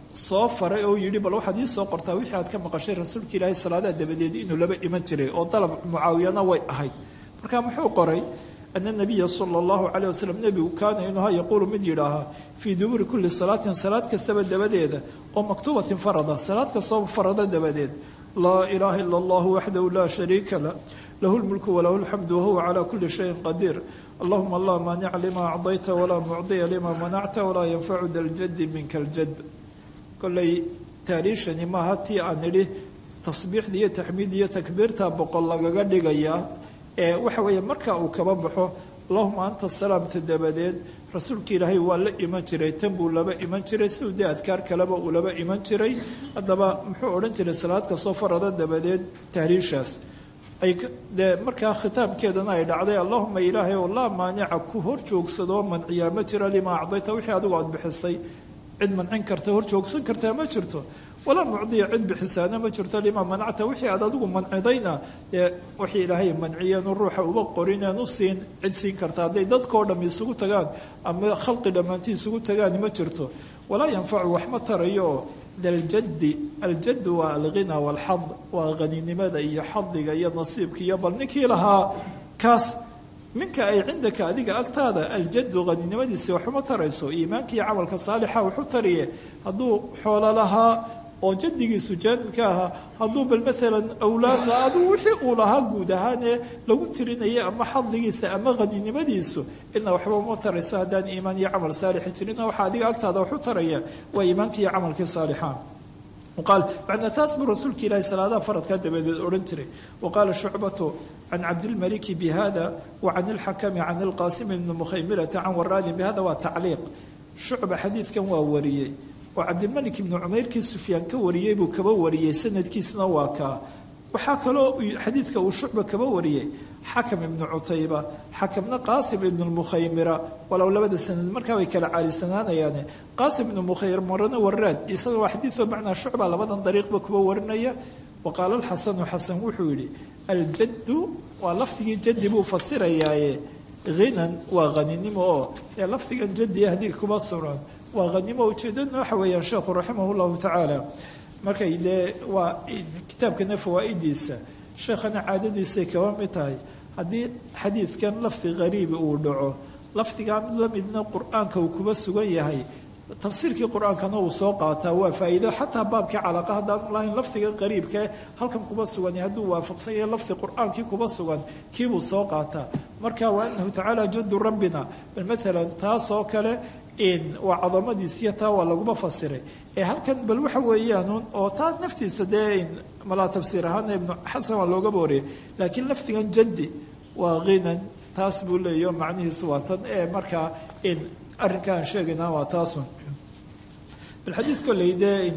صافر أو يدي بل واحد يسوق قرطة ويحد كم قشير رسول الله صلى الله عليه إنه لبى إمتري أو طلب معاوية نوى أهيد فكان محو قري أن النبي صلى الله عليه وسلم نبي وكان إنها يقول مديرها في دبر كل صلاة كسبت دبديد أو مكتوبة فرضة صلاة كصوب فرضة دبديد لا إله إلا الله وحده لا شريك له له الملك وله الحمد وهو على كل شيء قدير اللهم لا مانع لما أعطيت ولا معطي لما منعت ولا ينفع ذا الجد منك الجد كل تاريخني ما هاتي عن لي تصبيح دي تحميد دي تكبير تابق الله قد جيا وحوي مركا وكببحه اللهم أنت السلام تدبدين رسولك إلهي ولا إيمان جري تنبو لبا إيمان جري سودي أذكار كلبا ولبا إيمان جري أدبا محور أنت الصلاة كصفر هذا دبدين تاريخس أي مركا ختام كذا نايد عضي اللهم إلهي والله مانع كهور جوك صدوم من عيامة لما أعطيت وحي هذا قاعد بحسي عد من عنكر تهور جوك سنكرتها ما شرته ولا معضي عد بحسانه ما شرته لما منعته وحي هذا من عضينا وحي إلهي منعيا نروح وبقرينا نصين عد سنكرتها دي دد كورم يسوق تجان أما خلق لما تيسوق تجان ما شرته ولا ينفع وحمة تريو daljaddi aljaddu waa alghina waalxad waa haninimada iyo xadiga iyo nasiibka iyo bal ninkii lahaa kaas minka ay cindaka adiga agtaada aljaddu haninimadiisi waxuma tarayso iimaanka iyo camalka saalixa wuxuu tariye hadduu xoolo lahaa oo jaddigiisu jaanibka ahaa hadduu bal maalan awlaadla aduu wixii uu lahaa guud ahaanee lagu tirinaya ama xadligiisa ama haninimadiisu ina waxba uma tarayso haddaan iimaan iyo camal saalixi jirina waxaa adiga agtaada waxu taraya waa iimaanka iyo camalkii saalixaan وقال بعد تاسب رسولك إلى صلاة فرض كذا بدأ أورنتري وقال شعبة عن عبد الملك بهذا وعن الحكم عن القاسم بن مخيمرة عن وراد بهذا وتعليق شعبة حديث كان ووريه وعبد الملك بن عمير كي سفيان كوريه بكبوريه سند كيس نواكا وحكى له حديث وشعبة كبوريه حكم ابن عتيبة حكمنا قاسم ابن المخيمرة ولو لبد السند مركبي كلا عالي سنانا يعني قاسم ابن المخيمرة مرنا وراد يصير حديثه معنا شعبة لبدا طريق بكبورنية وقال الحسن وحسن وحولي الجد ولفظ جد مفسر يا غنى وغنيمه يا لفظ الجد يهديك بصرا وغنيمه وجدنا حويا الشيخ رحمه الله تعالى markay de waa kitaabkana fawaa'idiisa sheekhana caadadiisa ka wamitahay hadii xadiidkan lafdi qariib uu dhaco lafdiga mid la midna quraanka uu kuba sugan yahay tafsiirkii quraankana uu soo qaataa waa faa'iido xataa baabkii calaaqada hadaan lahayn lafdiga qariibka halkan kuba sugan yahay haduu waafaqsan yahay lafdi quraankii kuba sugan kiibuu soo qaataa marka waa innahu ta'ala jaddu rabbina bal mathalan taasoo kale in وعظمتي waa lagu fasiray halkan bal waxa weeyaan oo taas naftiisa in mala tafsiir ahaan ibn hasan waa looga booriyay laakiin laftigan jaddi waa qinan taas buu leeyahay macnihiisu waa tan marka in arrinkan sheegana waa taasun bil hadith kullayda in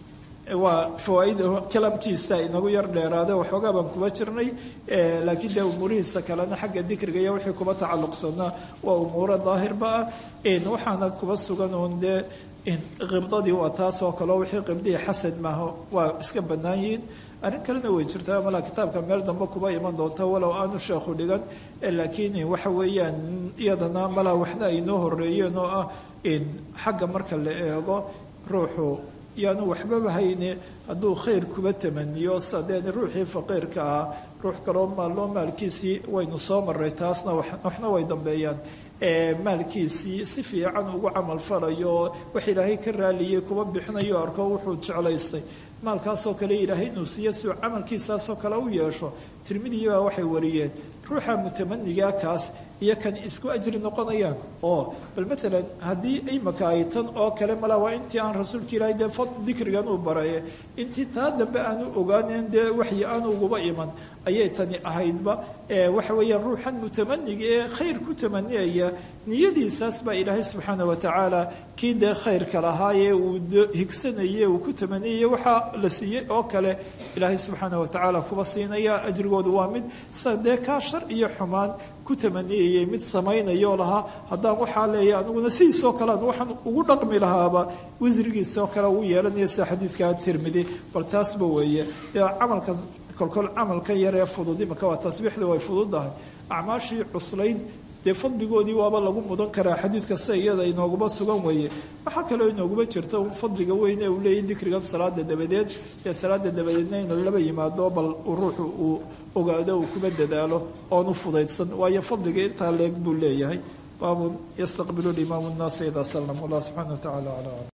waa fawaaid kalamkiisa inagu yar dheeraade waxoogaa baan kuba jirnay laakiin de umuurihiisa kalena xagga dikriga iyo wixii kuba tacalluqsanaa waa umuuro daahirba waxaana kuba sugan uun dee qibdadii waa taas oo kale wixii qibdihii xasad maaha waa iska bannaan yihiin arrin kalena way jirtaa malaa kitaabka meel dambe kuba iman doonta walow aanu sheekhu dhigan laakiin waxa weeyaan iyadana malaa waxna ay noo horeeyeen oo ah xagga marka la eego ruuxu yaanu waxba hayne hadduu khayr kuba tamaniyo sadeen ruuxii faqiirka ah ruux kaloo maalkiisii waynu soo maray taasna waxna way dambeeyaan maalkiisii si fiican ugu camal falayo wax ilaahay ka raaliyay kuba bixinayo arko wuxuu jeclaystay maalkaasoo kale ilaahay inuu siiyo si camalkiisaasoo kale u yeesho tirmidii baa waxay wariyeen ruuxa mutamaniga kaas iyo kan isku ajri noqonayaan oo bal maalan haddii ay makaaytan oo kale mala waa intii aan rasuulka ilaahay dee dikrigan uu baraye intii taa dambe aanu ogaaneen dee waxyi aan uguba iman ayay tani ahaydba waxa weeyaan ruuxan mutamaniga ee khayr ku tamaniyaya niyadiisaas baa ilaahay subxaana watacaala kii dee khayrka lahaayee uu higsanayey uu ku tamaniyay waxaa la siiyey oo kale ilaahay subxaana watacaala kuba siinaya ajrigoodu waa mid sadee kaa shar iyo xumaan ku tamaniyayay mid samaynayo lahaa haddaan waxaa leeyahay aniguna sidiisoo kale aan waxaan ugu dhaqmi lahaaba wisrigiisoo kale uu yeelanaya sida xadiidka tirmidi bal taasba weeye dee camalka kolkol camalka yaree fudud imaka waa tasbiixda way fududahay acmaashii cuslayd dee fadligoodii waaba lagu mudan karaa xadiidka se iyada inooguma sugan weeye waxaa kaloo inooguma jirta un fadliga weyne uu leeyahy dikrigan salaada dabadeed ee salaada dabadeedna in laba yimaado bal ruuxu uu ogaado uu kuba dadaalo oonu fudaydsan waayo fadliga intaa leeg buu leeyahay baabun yastaqbilu limaamu nnaasa idaa sallam wallah subxana wa tacala calaa